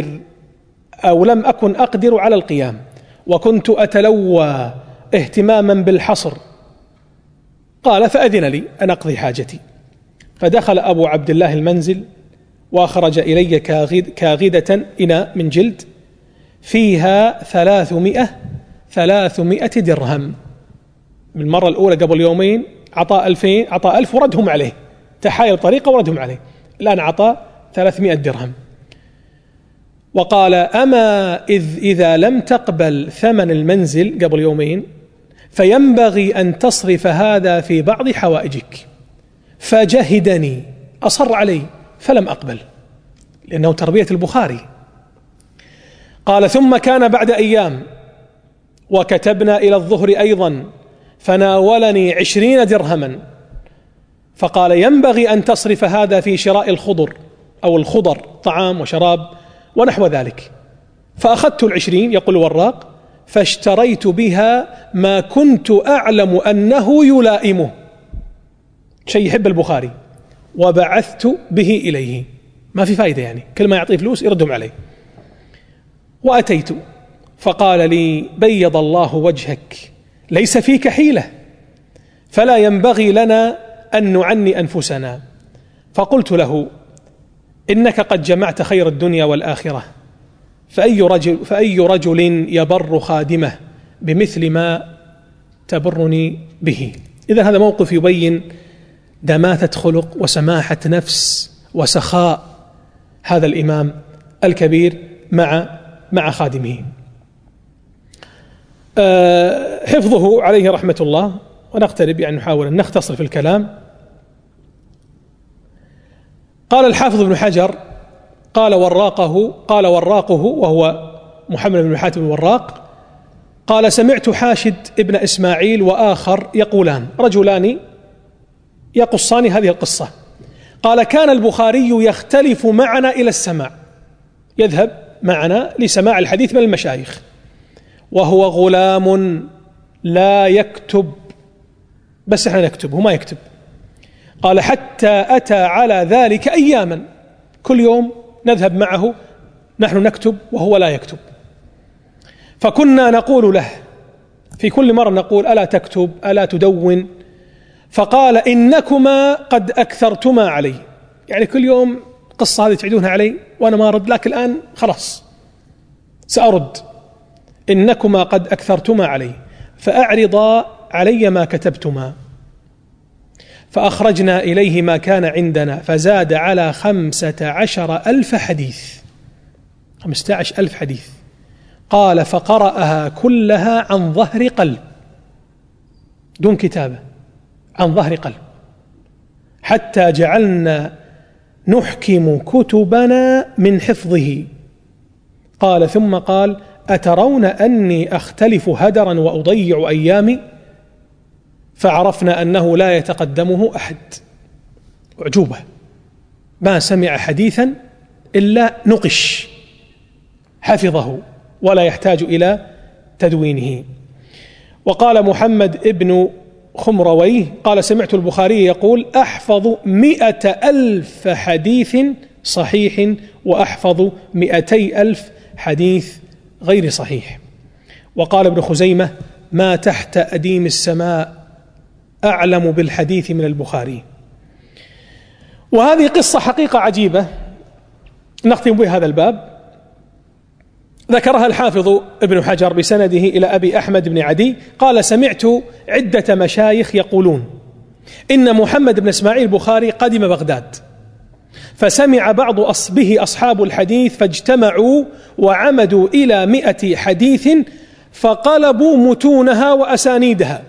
أكن أقدر على القيام، وكنت أتلوى اهتماما بالحصر. قال فأذن لي أن أقضي حاجتي. فدخل أبو عبد الله المنزل وأخرج إلي كاغدة إناء من جلد فيها 300 درهم. بالمرة الأولى قبل يومين عطاء 2000، عطاء 1000 وردهم عليه، تحايل طريقة وردهم عليه، الآن عطاء 300 درهم. وقال أما إذا لم تقبل ثمن المنزل قبل يومين فينبغي أن تصرف هذا في بعض حوائجك. فجهدني، أصر علي، فلم أقبل لأنه تربية البخاري. قال ثم كان بعد أيام وكتبنا إلى الظهر أيضا فناولني 20 درهما، فقال ينبغي أن تصرف هذا في شراء الخضر، طعام وشراب ونحو ذلك. فأخذت 20 يقول الوراق، فاشتريت بها ما كنت أعلم أنه يلائمه، شيء يحب البخاري، وبعثت به إليه. ما في فائدة يعني، كل ما يعطيه فلوس يردهم عليه. وأتيت فقال لي بيض الله وجهك، ليس فيك حيلة، فلا ينبغي لنا أن نعني أنفسنا. فقلت له إنك قد جمعت خير الدنيا والآخرة، فأي رجل يبر خادمه بمثل ما تبرني به. إذا هذا موقف يبين دماثة خلق وسماحة نفس وسخاء هذا الإمام الكبير مع خادمه. حفظه عليه رحمة الله. ونقترب يعني نحاول أن نختصر في الكلام. قال الحافظ ابن حجر قال وراقه وهو محمد بن حاتم الوراق قال سمعت حاشد ابن إسماعيل وآخر يقولان رجلان يقصان هذه القصة. قال كان البخاري يختلف معنا إلى السماع، يذهب معنا لسماع الحديث من المشايخ، وهو غلام لا يكتب، بس احنا نكتب هو ما يكتب. قال حتى أتى على ذلك أياما، كل يوم نذهب معه نحن نكتب وهو لا يكتب. فكنا نقول له في كل مرة نقول ألا تكتب ألا تدون؟ فقال إنكما قد أكثرتما علي، يعني كل يوم قصة هذه تعيدونها علي وأنا ما أرد، لكن الآن خلاص سأرد. إنكما قد أكثرتما علي فأعرضا علي ما كتبتما. فأخرجنا إليه ما كان عندنا فزاد على 15,000 حديث، 15,000 حديث. قال فقرأها كلها عن ظهر قلب دون كتابة، عن ظهر قلب، حتى جعلنا نحكم كتبنا من حفظه. قال ثم قال أترون أني أختلف هدرا وأضيع أيامي؟ فعرفنا أنه لا يتقدمه أحد. أعجوبة، ما سمع حديثا إلا نقش، حفظه ولا يحتاج إلى تدوينه. وقال محمد ابن خمرويه قال سمعت البخاري يقول أحفظ 100,000 حديث صحيح وأحفظ 200,000 حديث غير صحيح. وقال ابن خزيمة ما تحت أديم السماء أعلم بالحديث من البخاري. وهذه قصة حقيقة عجيبة نختم بها هذا الباب. ذكرها الحافظ ابن حجر بسنده إلى أبي أحمد بن عدي قال سمعت عدة مشايخ يقولون إن محمد بن إسماعيل البخاري قدم بغداد، فسمع بعض به أصحاب الحديث فاجتمعوا وعمدوا إلى 100 حديث فقلبوا متونها وأسانيدها.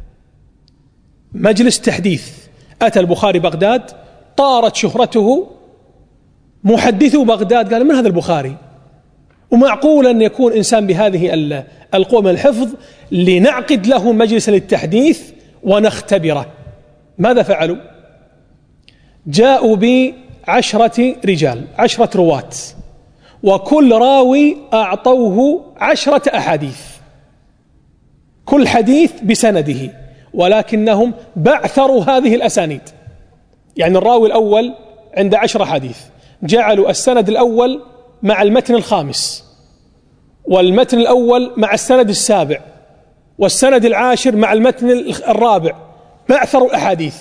مجلس تحديث، أتى البخاري بغداد، طارت شهرته، محدثو بغداد قال من هذا البخاري؟ ومعقول أن يكون إنسان بهذه القوة من الحفظ، لنعقد له مجلس للتحديث ونختبره. ماذا فعلوا؟ جاءوا ب10 رجال، 10 رواة، وكل راوي أعطوه 10 أحاديث، كل حديث بسنده، ولكنهم بعثروا هذه الأسانيد. يعني الراوي الأول عند 10 حديث، جعلوا السند الأول مع المتن الخامس، والمتن الأول مع السند السابع، والسند العاشر مع المتن الرابع، بعثروا الأحاديث.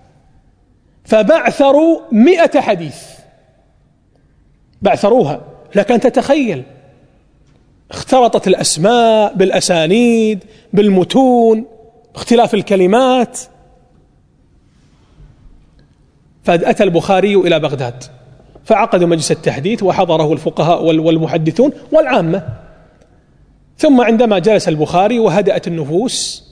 فبعثروا 100 حديث، بعثروها. لكن تتخيل اختلطت الأسماء بالأسانيد بالمتون، اختلاف الكلمات. فأتى البخاري إلى بغداد فعقدوا مجلس التحديث وحضره الفقهاء والمحدثون والعامة. ثم عندما جلس البخاري وهدأت النفوس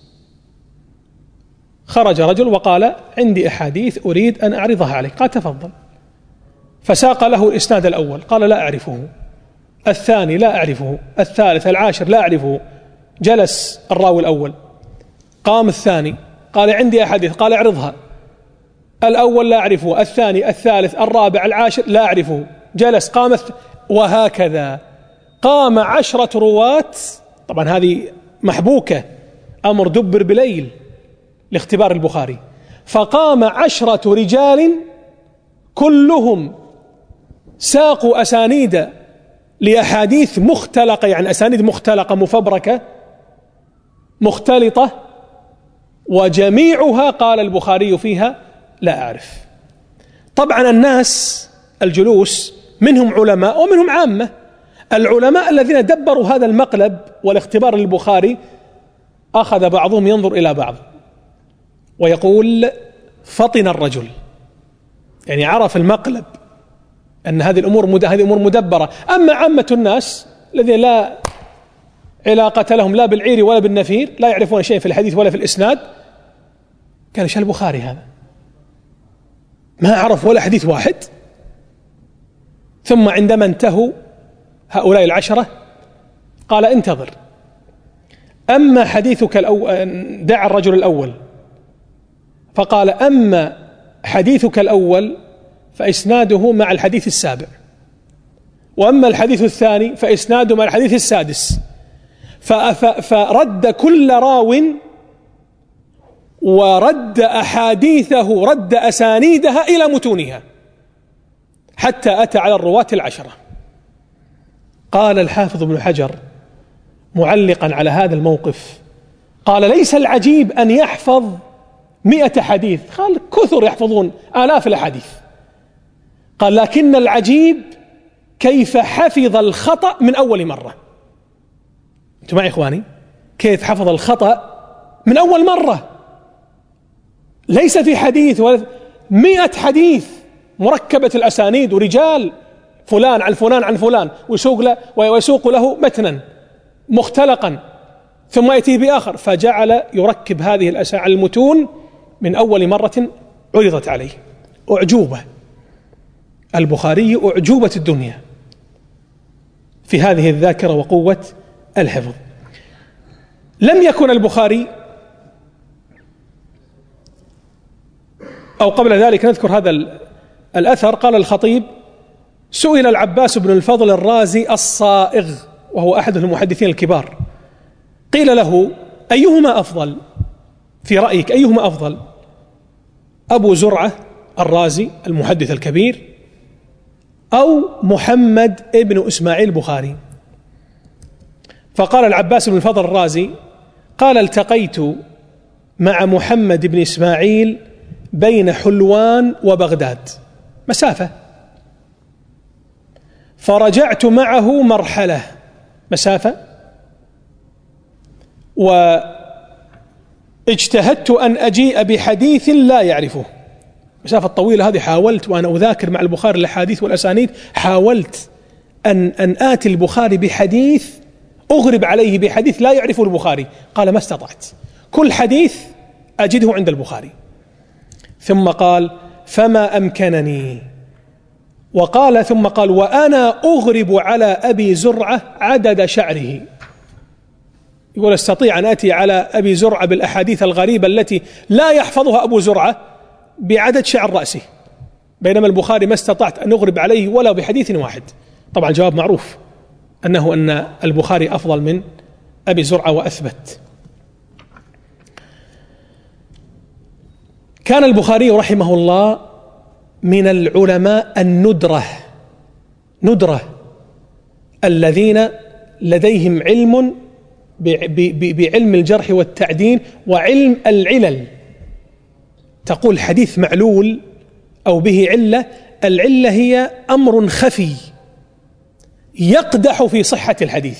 خرج رجل وقال عندي أحاديث أريد أن أعرضها عليك. قال تفضل. فساق له الإسناد الأول، قال لا أعرفه، الثاني لا أعرفه، الثالث، العاشر لا أعرفه. جلس الراوي الأول، قام الثاني قال عندي أحاديث، قال اعرضها. الأول لا أعرفه، الثاني، الثالث، الرابع، العاشر لا أعرفه. جلس، قام وهكذا قام 10 رواة. طبعا هذه محبوكة، أمر دبر بليل لاختبار البخاري. فقام 10 رجال كلهم ساقوا أسانيد لأحاديث مختلقة، يعني أسانيد مختلقة مفبركة مختلطة، وجميعها قال البخاري فيها لا أعرف. طبعا الناس الجلوس منهم علماء ومنهم عامة. العلماء الذين دبروا هذا المقلب والاختبار للبخاري أخذ بعضهم ينظر إلى بعض ويقول فطن الرجل، يعني عرف المقلب أن هذه الأمور مدبرة. أما عامة الناس الذين لا علاقة لهم لا بالعير ولا بالنفير، لا يعرفون شيء في الحديث ولا في الإسناد. قال إيش البخاري هذا؟ ما عرف ولا حديث واحد. ثم عندما انتهوا هؤلاء العشرة قال انتظر، أما حديثك الأول، دعا الرجل الأول فقال أما حديثك الأول فإسناده مع الحديث السابع، وأما الحديث الثاني فإسناده مع الحديث السادس. فرد كل راو ورد أحاديثه، رد أسانيدها إلى متونها حتى أتى على الرواة العشرة. قال الحافظ ابن حجر معلقا على هذا الموقف، قال ليس العجيب أن يحفظ 100 حديث، قال كثر يحفظون آلاف الأحاديث، قال لكن العجيب كيف حفظ الخطأ من أول مرة. أنتم معي إخواني؟ كيف حفظ الخطأ من أول مرة، ليس في حديث ولا 100 حديث مركبة الأسانيد ورجال فلان عن فلان عن فلان، ويسوق له متنا مختلقا ثم يأتي بآخر، فجعل يركب هذه المتون من أول مرة عرضت عليه. أعجوبة البخاري، أعجوبة الدنيا في هذه الذاكرة وقوة الحفظ. لم يكن البخاري، أو قبل ذلك نذكر هذا الأثر. قال الخطيب: سئل العباس بن الفضل الرازي الصائغ وهو أحد المحدثين الكبار، قيل له: أيهما أفضل في رأيك، أيهما أفضل، أبو زرعة الرازي المحدث الكبير أو محمد ابن إسماعيل البخاري؟ فقال العباس بن الفضل الرازي: قال التقيت مع محمد بن إسماعيل بين حلوان وبغداد مسافة، فرجعت معه مرحلة مسافة، واجتهدت أن أجيء بحديث لا يعرفه. مسافة طويلة هذه. حاولت وأنا أذاكر مع البخاري الأحاديث والأسانيد، حاولت أن آتي البخاري بحديث أغرب عليه بحديث لا يعرفه البخاري. قال: ما استطعت، كل حديث أجده عند البخاري. ثم قال: فما أمكنني. وقال ثم قال: وأنا أغرب على أبي زرعة عدد شعره. يقول: استطيع أن أتي على أبي زرعة بالأحاديث الغريبة التي لا يحفظها أبو زرعة بعدد شعر رأسه، بينما البخاري ما استطعت أن أغرب عليه ولا بحديث واحد. طبعا الجواب معروف، أن البخاري أفضل من أبي زرعة وأثبت. كان البخاري رحمه الله من العلماء ندرة الذين لديهم علم بعلم الجرح والتعديل وعلم العلل. تقول حديث معلول أو به علة، العلة هي أمر خفي يقدح في صحة الحديث.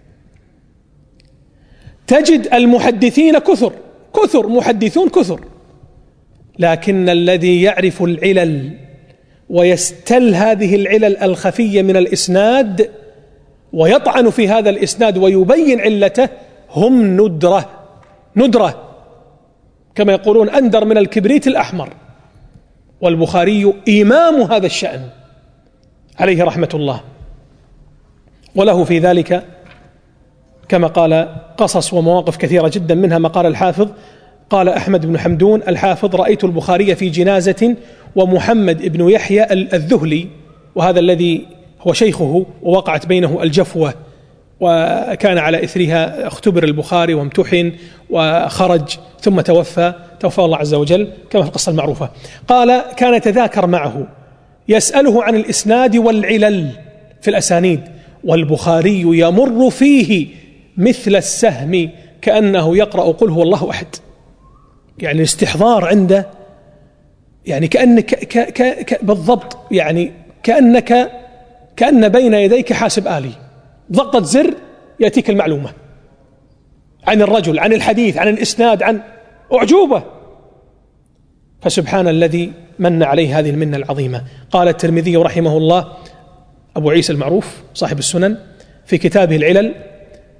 تجد المحدثين كثر محدثون كثر، لكن الذي يعرف العلل ويستل هذه العلل الخفية من الإسناد ويطعن في هذا الإسناد ويبين علته هم ندرة كما يقولون أندر من الكبريت الأحمر. والبخاري إمام هذا الشأن عليه رحمة الله، وله في ذلك كما قال قصص ومواقف كثيرة جدا، منها ما قال الحافظ. قال أحمد بن حمدون الحافظ: رأيت البخاري في جنازة ومحمد بن يحيى الذهلي، وهذا الذي هو شيخه، ووقعت بينه الجفوة، وكان على إثرها اختبر البخاري وامتحن وخرج ثم توفى الله عز وجل كما في القصة المعروفة. قال: كان يتذاكر معه يسأله عن الإسناد والعلل في الأسانيد، والبخاري يمر فيه مثل السهم كأنه يقرأ قل هو الله أحد. يعني الاستحضار عنده يعني كأنك بالضبط، يعني كأن بين يديك حاسب آلي، ضغطة زر يأتيك المعلومة عن الرجل، عن الحديث، عن الإسناد، عن أعجوبة. فسبحان الذي من عليه هذه المنة العظيمة. قال الترمذي رحمه الله، أبو عيسى المعروف صاحب السنن، في كتابه العلل: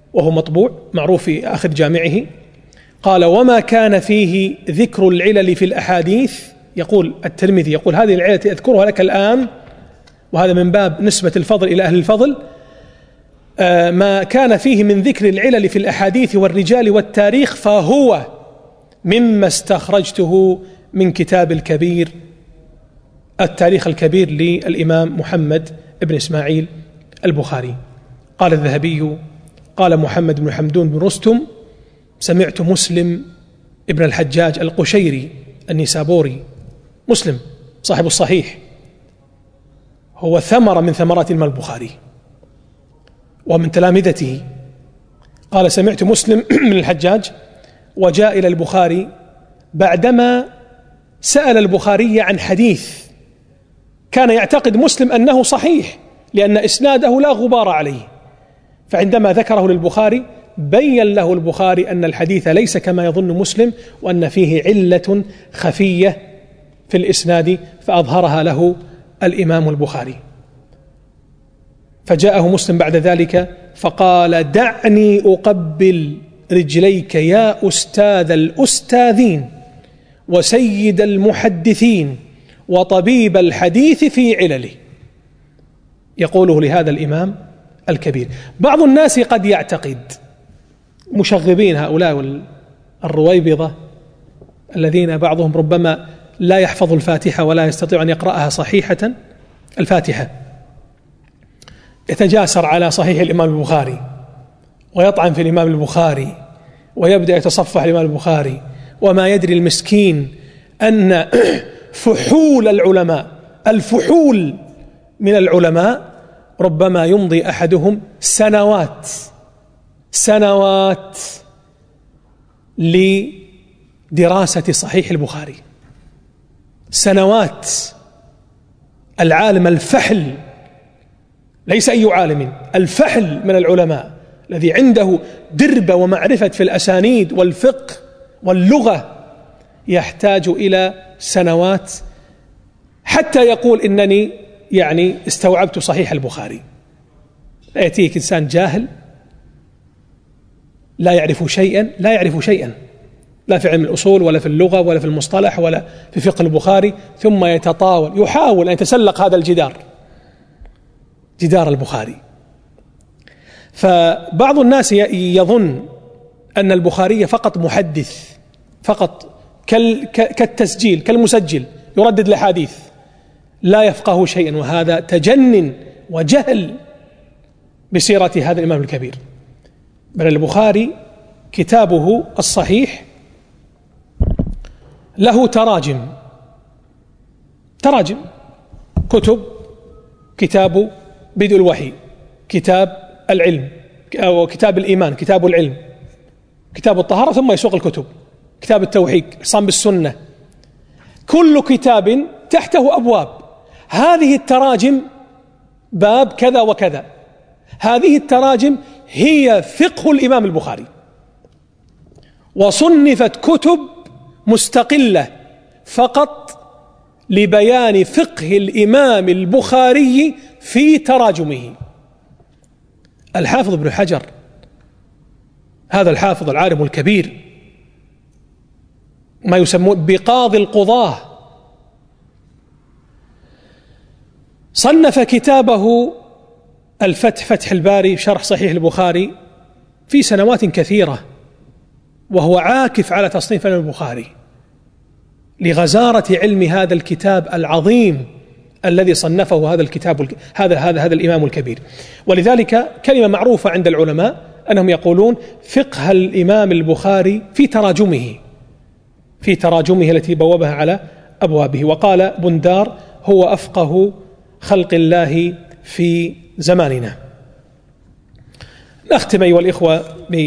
وهو مطبوع معروف في آخر جامعه، قال: وما كان فيه ذكر العلل في الأحاديث، يقول الترمذي يقول: هذه العلة أذكرها لك الآن، وهذا من باب نسبة الفضل إلى أهل الفضل، ما كان فيه من ذكر العلل في الأحاديث والرجال والتاريخ فهو مما استخرجته من كتاب الكبير، التاريخ الكبير للإمام محمد بن إسماعيل البخاري. قال الذهبي: قال محمد بن حمدون بن رستم: سمعت مسلم ابن الحجاج القشيري النيسابوري، مسلم صاحب الصحيح، هو ثمرة من ثمرات الإمام البخاري ومن تلامذته، قال: سمعت مسلم بن الحجاج وجاء إلى البخاري بعدما سأل البخاري عن حديث كان يعتقد مسلم أنه صحيح لأن إسناده لا غبار عليه، فعندما ذكره للبخاري بين له البخاري أن الحديث ليس كما يظن مسلم، وأن فيه علة خفية في الإسناد، فأظهرها له الإمام البخاري. فجاءه مسلم بعد ذلك فقال: دعني أقبل رجليك يا أستاذ الأستاذين وسيد المحدثين وطبيب الحديث في علله، يقوله لهذا الإمام الكبير. بعض الناس قد يعتقد، مشغبين هؤلاء الرويبضة الذين بعضهم ربما لا يحفظ الفاتحة ولا يستطيع أن يقرأها صحيحة، الفاتحة، يتجاسر على صحيح الإمام البخاري ويطعن في الإمام البخاري ويبدأ يتصفح الإمام البخاري، وما يدري المسكين أن فحول العلماء، الفحول من العلماء، ربما يمضي أحدهم سنوات لدراسة صحيح البخاري، سنوات. العالم الفحل، ليس أي عالم، الفحل من العلماء الذي عنده دربة ومعرفة في الأسانيد والفقه واللغة، يحتاج إلى سنوات حتى يقول إنني استوعبت صحيح البخاري. لا يأتيك إنسان جاهل لا يعرف شيئا لا في علم الأصول ولا في اللغة ولا في المصطلح ولا في فقه البخاري، ثم يحاول أن يتسلق هذا جدار البخاري. فبعض الناس يظن أن البخاري فقط محدث، فقط كالتسجيل، كالمسجل يردد الأحاديث، لا يفقه شيئا، وهذا تجنن وجهل بسيرة هذا الإمام الكبير. بل البخاري كتابه الصحيح له تراجم، كتب: كتاب بدء الوحي، كتاب العلم، أو كتاب الإيمان، كتاب العلم، كتاب الطهارة، ثم يسوق الكتب، كتاب التوحيد، اعتصام بالسنة. كل كتاب تحته أبواب، هذه التراجم باب كذا وكذا، هذه التراجم هي فقه الإمام البخاري، وصنفت كتب مستقلة فقط لبيان فقه الإمام البخاري في تراجمه. الحافظ ابن حجر، هذا الحافظ العالم الكبير، ما يسمون بقاضي القضاة، صنف كتابه الفتح، فتح الباري، شرح صحيح البخاري، في سنوات كثيرة، وهو عاكف على تصنيف البخاري لغزارة علم هذا الكتاب العظيم الذي صنفه هذا الكتاب، هذا الإمام الكبير. ولذلك كلمة معروفة عند العلماء أنهم يقولون فقه الإمام البخاري في تراجمه التي بوبها على أبوابه. وقال بندار: هو أفقه خلق الله في زماننا. نختم أيها الإخوة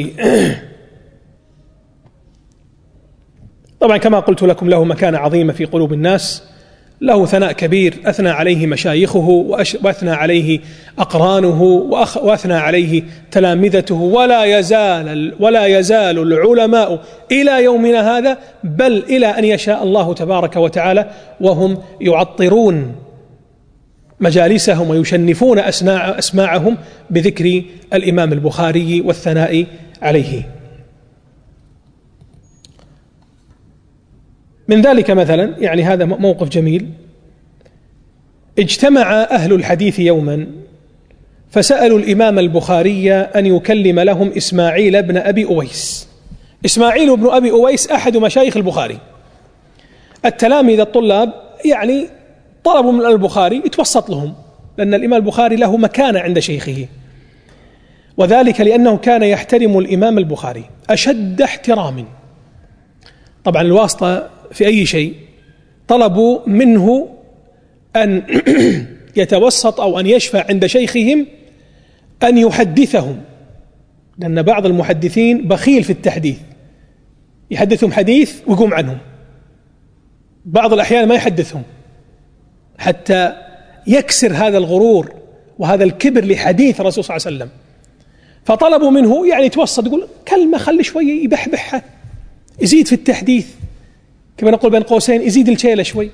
طبعا كما قلت لكم له مكانة عظيمة في قلوب الناس، له ثناء كبير أثنى عليه مشايخه وأثنى عليه أقرانه وأثنى عليه تلامذته، ولا يزال العلماء إلى يومنا هذا، بل إلى أن يشاء الله تبارك وتعالى، وهم يعطرون مجالسهم ويشنفون أسماعهم بذكر الإمام البخاري والثناء عليه. من ذلك مثلا، يعني هذا موقف جميل، اجتمع أهل الحديث يوما فسألوا الإمام البخاري أن يكلم لهم إسماعيل بن أبي أويس. إسماعيل بن أبي أويس أحد مشايخ البخاري. التلاميذ الطلاب يعني طلبوا من البخاري يتوسط لهم، لأن الإمام البخاري له مكانة عند شيخه، وذلك لأنه كان يحترم الإمام البخاري أشد احترام. طبعا الواسطة في أي شيء، طلبوا منه أن يتوسط أو أن يشفع عند شيخهم أن يحدثهم، لأن بعض المحدثين بخيل في التحديث، يحدثهم حديث ويقوم عنهم، بعض الأحيان ما يحدثهم حتى يكسر هذا الغرور وهذا الكبر لحديث الرسول صلى الله عليه وسلم. فطلبوا منه يعني يتوسط، يقول كلمة خلي شوية يبحبحها، يزيد في التحديث، كما نقول بين قوسين يزيد الشيلة شوي.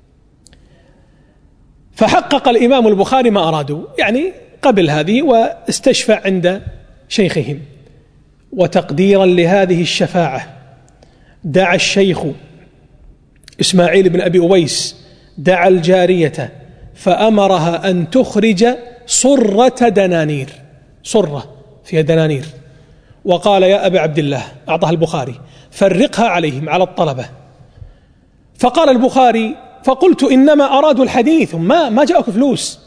فحقق الإمام البخاري ما أرادوا، يعني قبل هذه واستشفع عند شيخهم. وتقديرا لهذه الشفاعة دعا الشيخ إسماعيل بن أبي أويس دعا الجارية فأمرها أن تخرج صرة دنانير، صرة فيها دنانير، وقال يا أبا عبد الله، أعطاها البخاري، فرقها عليهم على الطلبة. فقال البخاري فقلت إنما أرادوا الحديث ما جاءك فلوس.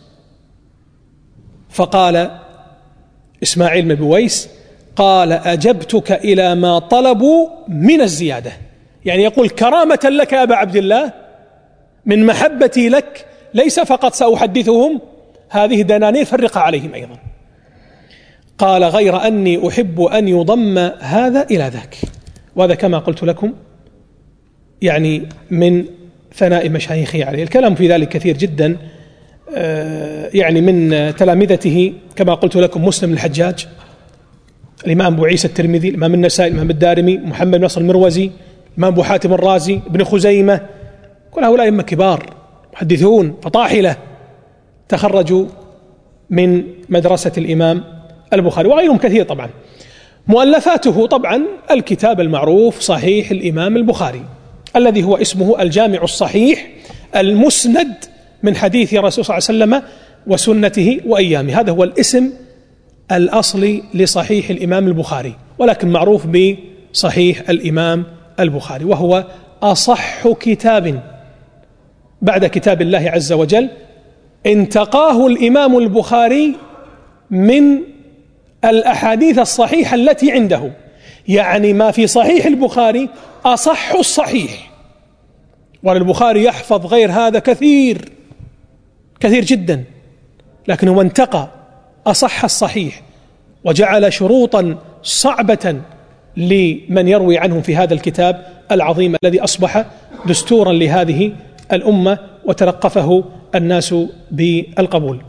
فقال إسماعيل بن أبي أويس قال أجبتك إلى ما طلبوا من الزيادة، يعني يقول كرامة لك يا أبا عبد الله، من محبتي لك ليس فقط سأحدثهم، هذه دنانير فرقها عليهم أيضا. قال غير أني أحب أن يضم هذا إلى ذاك. وهذا كما قلت لكم يعني من ثناء مشايخه عليه. الكلام في ذلك كثير جدا، يعني من تلامذته كما قلت لكم مسلم الحجاج، الإمام أبو عيسى الترمذي، الإمام النسائي، الإمام الدارمي، محمد بن نصر المروزي، الإمام أبو حاتم الرازي، ابن خزيمة، كل هؤلاء أئمة كبار محدثون فطاحلة تخرجوا من مدرسة الإمام البخاري، وغيرهم كثير. طبعا مؤلفاته طبعا الكتاب المعروف صحيح الإمام البخاري الذي هو اسمه الجامع الصحيح المسند من حديث الرسول صلى الله عليه وسلم وسنته وأيامه. هذا هو الاسم الأصلي لصحيح الإمام البخاري، ولكن معروف بصحيح الإمام البخاري، وهو أصح كتاب بعد كتاب الله عز وجل انتقاه الإمام البخاري من الأحاديث الصحيحة التي عنده، يعني ما في صحيح البخاري أصح الصحيح. والبخاري يحفظ غير هذا كثير جدا، لكن هو انتقى أصح الصحيح وجعل شروطا صعبة لمن يروي عنهم في هذا الكتاب العظيم الذي أصبح دستورا لهذه الأمة وتلقفه الناس بالقبول.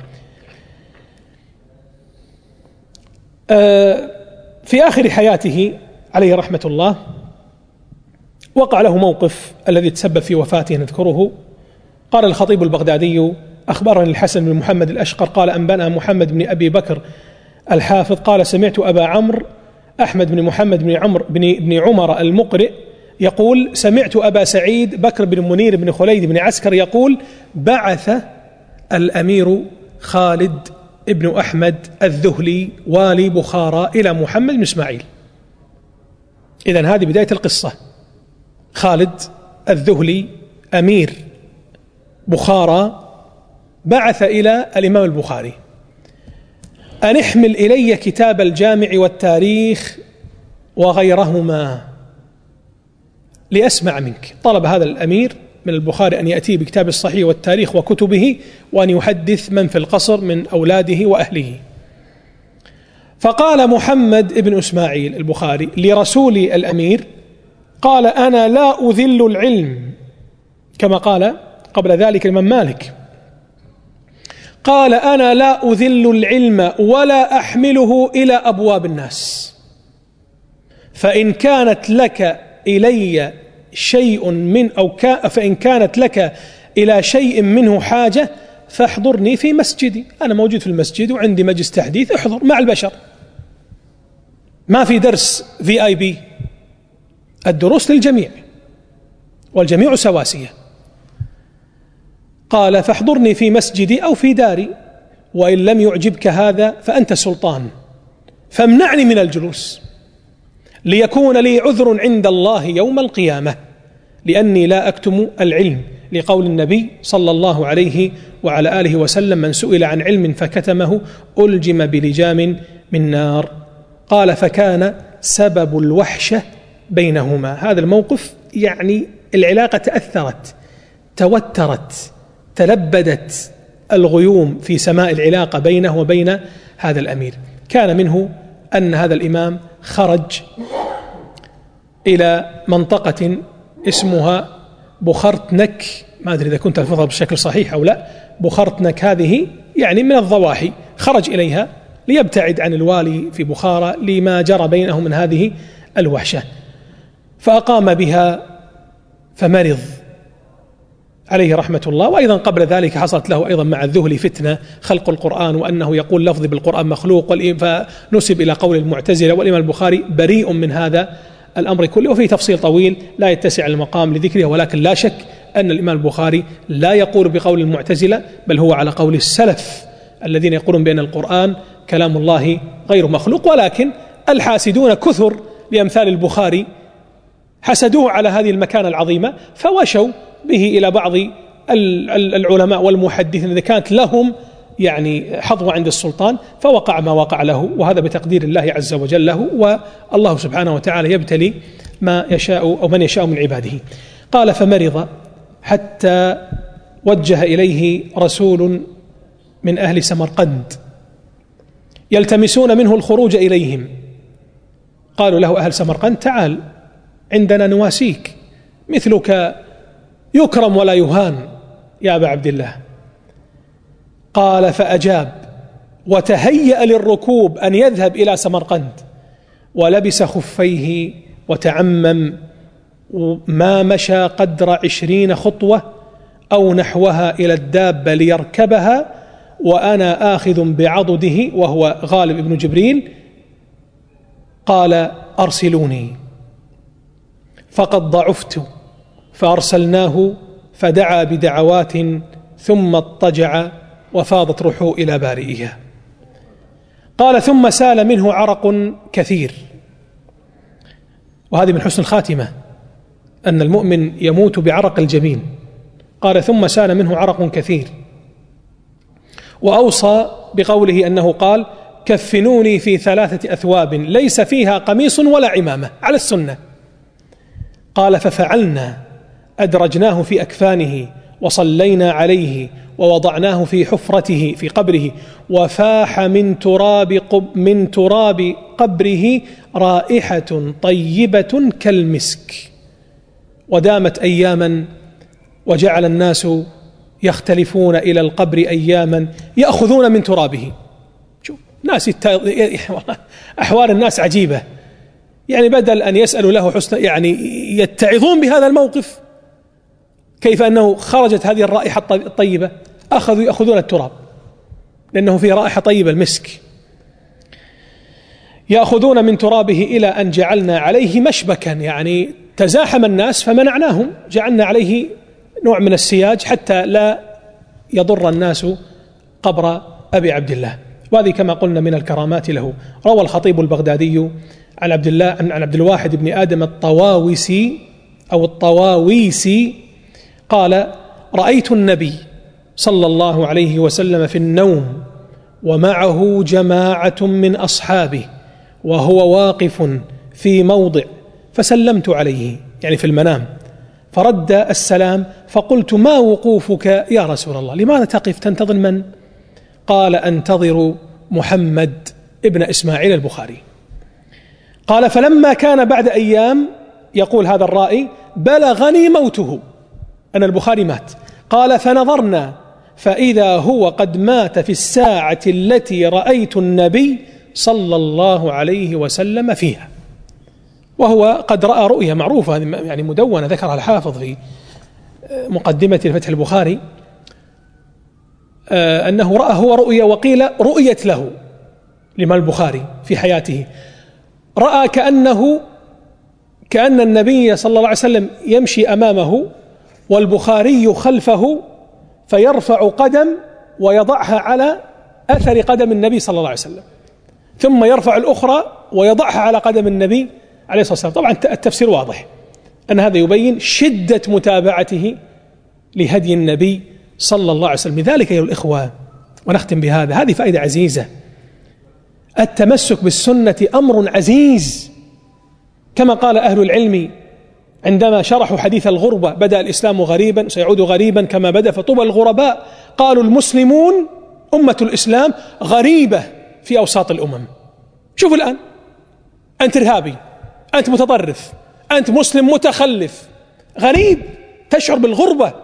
في آخر حياته عليه رحمة الله وقع له موقف الذي تسبب في وفاته نذكره. قال الخطيب البغدادي أخبرني الحسن بن محمد الأشقر قال أنبأنا محمد بن أبي بكر الحافظ قال سمعت أبا عمرو أحمد بن محمد بن عمر المقرئ يقول سمعت أبا سعيد بكر بن منير بن خليد بن عسكر يقول بعث الأمير خالد ابن أحمد الذهلي والي بخارى إلى محمد بن إسماعيل. إذن هذه بداية القصة. خالد الذهلي أمير بخارى بعث إلى الإمام البخاري أن احمل إلي كتاب الجامع والتاريخ وغيرهما لأسمع منك. طلب هذا الأمير من البخاري أن يأتي بكتاب الصحيح والتاريخ وكتبه وأن يحدث من في القصر من أولاده وأهله. فقال محمد بن إسماعيل البخاري لرسول الأمير قال أنا لا أذل العلم، كما قال قبل ذلك الإمام مالك، قال أنا لا أذل العلم ولا أحمله إلى أبواب الناس، فإن كانت لك إلي شيء من فإن كانت لك إلى شيء منه حاجة فاحضرني في مسجدي، أنا موجود في المسجد وعندي مجلس تحديث، احضر مع البشر، ما في درس VIP، الدروس للجميع والجميع سواسية. قال فاحضرني في مسجدي أو في داري، وإن لم يعجبك هذا فأنت سلطان، فامنعني من الجلوس ليكون لي عذر عند الله يوم القيامة، لأني لا أكتم العلم، لقول النبي صلى الله عليه وعلى آله وسلم: من سئل عن علم فكتمه ألجم بلجام من نار. قال فكان سبب الوحشة بينهما، هذا الموقف يعني العلاقة تأثرت، توترت، تلبدت الغيوم في سماء العلاقة بينه وبين هذا الأمير. كان منه أن هذا الإمام خرج إلى منطقة اسمها بخرتنك، ما أدري إذا كنت ألفظها بشكل صحيح أو لا، بخرتنك هذه يعني من الضواحي، خرج إليها ليبتعد عن الوالي في بخارى لما جرى بينه من هذه الوحشة، فأقام بها فمرض عليه رحمة الله. وأيضا قبل ذلك حصلت له أيضا مع الذهلي فتنة، خلق القرآن وأنه يقول لفظ بالقرآن مخلوق، فنسب إلى قول المعتزلة، والإمام البخاري بريء من هذا الأمر كله، وفيه تفصيل طويل لا يتسع المقام لذكره، ولكن لا شك أن الإمام البخاري لا يقول بقول المعتزلة، بل هو على قول السلف الذين يقولون بأن القرآن كلام الله غير مخلوق. ولكن الحاسدون كثر لأمثال البخاري حسدوه على هذه المكانة العظيمة، فوشوا به إلى بعض العلماء والمحدثين إذا كانت لهم يعني حظوة عند السلطان، فوقع ما وقع له، وهذا بتقدير الله عز وجل له، والله سبحانه وتعالى يبتلي ما يشاء أو من يشاء من عباده. قال فمرض حتى وجه إليه رسول من أهل سمرقند يلتمسون منه الخروج إليهم، قالوا له أهل سمرقند: تعال عندنا نواسيك، مثلك يكرم ولا يهان يا أبا عبد الله. قال فأجاب وتهيأ للركوب أن يذهب إلى سمرقند، ولبس خفيه وتعمم، ما مشى قدر 20 خطوة أو نحوها إلى الدابة ليركبها، وأنا آخذ بعضده، وهو غالب ابن جبريل. قال أرسلوني، فقد ضعفت، فأرسلناه فدعا بدعوات ثم اضطجع وفاضت روحه إلى بارئها. قال ثم سال منه عرق كثير، وهذه من حسن الخاتمة أن المؤمن يموت بعرق الجبين. قال ثم سال منه عرق كثير، وأوصى بقوله أنه قال: كفنوني في 3 أثواب ليس فيها قميص ولا عمامة، على السنة. قال ففعلنا، أدرجناه في أكفانه وصلينا عليه ووضعناه في حفرته في قبره، وفاح من تراب قبره رائحة طيبة كالمسك، ودامت أياما، وجعل الناس يختلفون إلى القبر أياما يأخذون من ترابه. شوف ناس أحوال الناس عجيبة، يعني بدل أن يسألوا له حسن يعني يتعظون بهذا الموقف، كيف أنه خرجت هذه الرائحة الطيبة، يأخذون التراب لأنه فيه رائحة طيبة المسك، يأخذون من ترابه إلى أن جعلنا عليه مشبكا، يعني تزاحم الناس فمنعناهم، جعلنا عليه نوع من السياج حتى لا يضر الناس قبر أبي عبد الله. وهذه كما قلنا من الكرامات له. روى الخطيب البغدادي عن عبد الواحد بن آدم الطواويسي أو الطواويسي قال: رأيت النبي صلى الله عليه وسلم في النوم ومعه جماعة من أصحابه وهو واقف في موضع، فسلمت عليه، يعني في المنام، فرد السلام، فقلت: ما وقوفك يا رسول الله؟ لماذا تقف تنتظر من؟ قال: أنتظر محمد ابن إسماعيل البخاري. قال: فلما كان بعد أيام، يقول هذا الرائي: بلغني موته، أن البخاري مات. قال: فنظرنا فإذا هو قد مات في الساعة التي رأيت النبي صلى الله عليه وسلم فيها. وهو قد رأى رؤيا معروفة يعني مدونة ذكرها الحافظ في مقدمة فتح البخاري، أنه رأى هو رؤيا، وقيل رؤيت له الإمام البخاري في حياته، رأى كأن النبي صلى الله عليه وسلم يمشي أمامه والبخاري خلفه، فيرفع قدم ويضعها على أثر قدم النبي صلى الله عليه وسلم، ثم يرفع الأخرى ويضعها على قدم النبي عليه الصلاة والسلام. طبعا التفسير واضح أن هذا يبين شدة متابعته لهدي النبي صلى الله عليه وسلم. لذلك أيها الإخوة، ونختم بهذا، هذه فائدة عزيزة، التمسك بالسنة أمر عزيز، كما قال أهل العلم عندما شرحوا حديث الغربة: بدأ الإسلام غريبا سيعود غريبا كما بدأ فطوبى الغرباء. قالوا المسلمون أمة الإسلام غريبة في أوساط الأمم. شوف الآن، أنت إرهابي، أنت متطرف، أنت مسلم متخلف، غريب، تشعر بالغربة.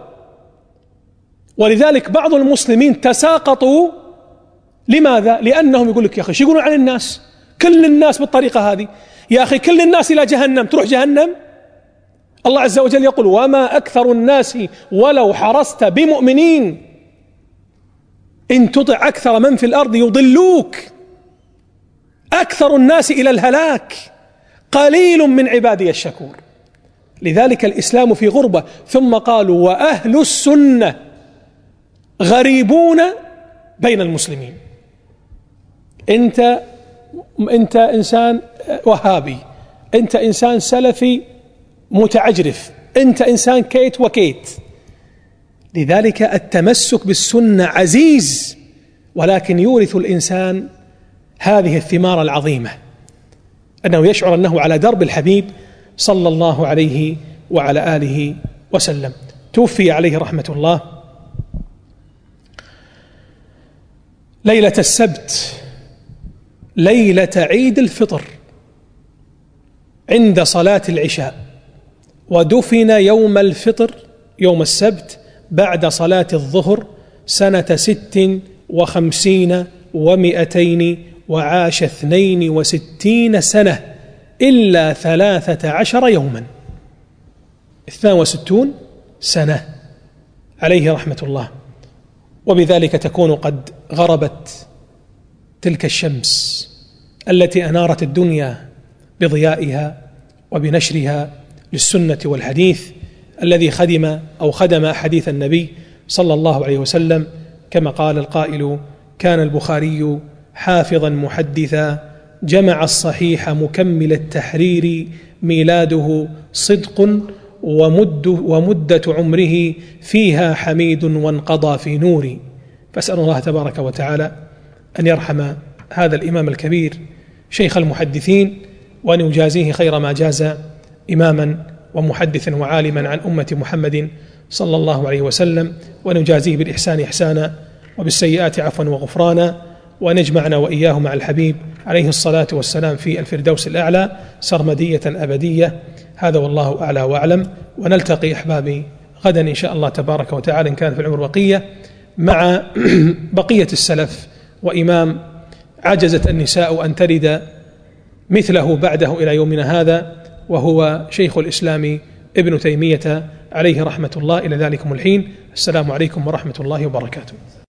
ولذلك بعض المسلمين تساقطوا. لماذا؟ لأنهم يقول لك يا أخي شو يقولون عن الناس؟ كل الناس بالطريقة هذه، يا أخي كل الناس إلى جهنم، تروح جهنم؟ الله عز وجل يقول: وما أكثر الناس ولو حرصت بمؤمنين، إن تطع أكثر من في الأرض يضلوك، أكثر الناس إلى الهلاك، قليل من عبادي الشكور. لذلك الإسلام في غربة. ثم قالوا: وأهل السنة غريبون بين المسلمين. أنت إنسان وهابي، أنت إنسان سلفي متعجرف، أنت إنسان كيت وكيت. لذلك التمسك بالسنة عزيز، ولكن يورث الإنسان هذه الثمار العظيمة، أنه يشعر أنه على درب الحبيب صلى الله عليه وعلى آله وسلم. توفي عليه رحمة الله ليلة السبت، ليلة عيد الفطر، عند صلاة العشاء، ودفن يوم الفطر يوم السبت بعد صلاة الظهر سنة 56 و200، وعاش 62 سنة إلا 13 يوما، 62 سنة عليه رحمة الله. وبذلك تكون قد غربت تلك الشمس التي أنارت الدنيا بضيائها وبنشرها للسنة والحديث، الذي خدم أحاديث النبي صلى الله عليه وسلم، كما قال القائل: كان البخاري حافظا محدثا، جمع الصحيح مكمل التحرير، ميلاده صدق ومدة عمره فيها حميد وانقضى في نور. فأسأل الله تبارك وتعالى أن يرحم هذا الإمام الكبير شيخ المحدثين، وأن يجازيه خير ما جاز إماما ومحدثا وعالما عن أمة محمد صلى الله عليه وسلم، وأن يجازيه بالإحسان إحسانا وبالسيئات عفوا وغفرانا، وأن يجمعنا وإياه مع الحبيب عليه الصلاة والسلام في الفردوس الأعلى سرمدية أبدية. هذا والله أعلى وأعلم. ونلتقي أحبابي غدا إن شاء الله تبارك وتعالى إن كان في العمر بقية، مع بقية السلف، وإمام عجزت النساء أن ترد مثله بعده إلى يومنا هذا، وهو شيخ الإسلام ابن تيمية عليه رحمة الله. إلى ذلكم الحين، السلام عليكم ورحمة الله وبركاته.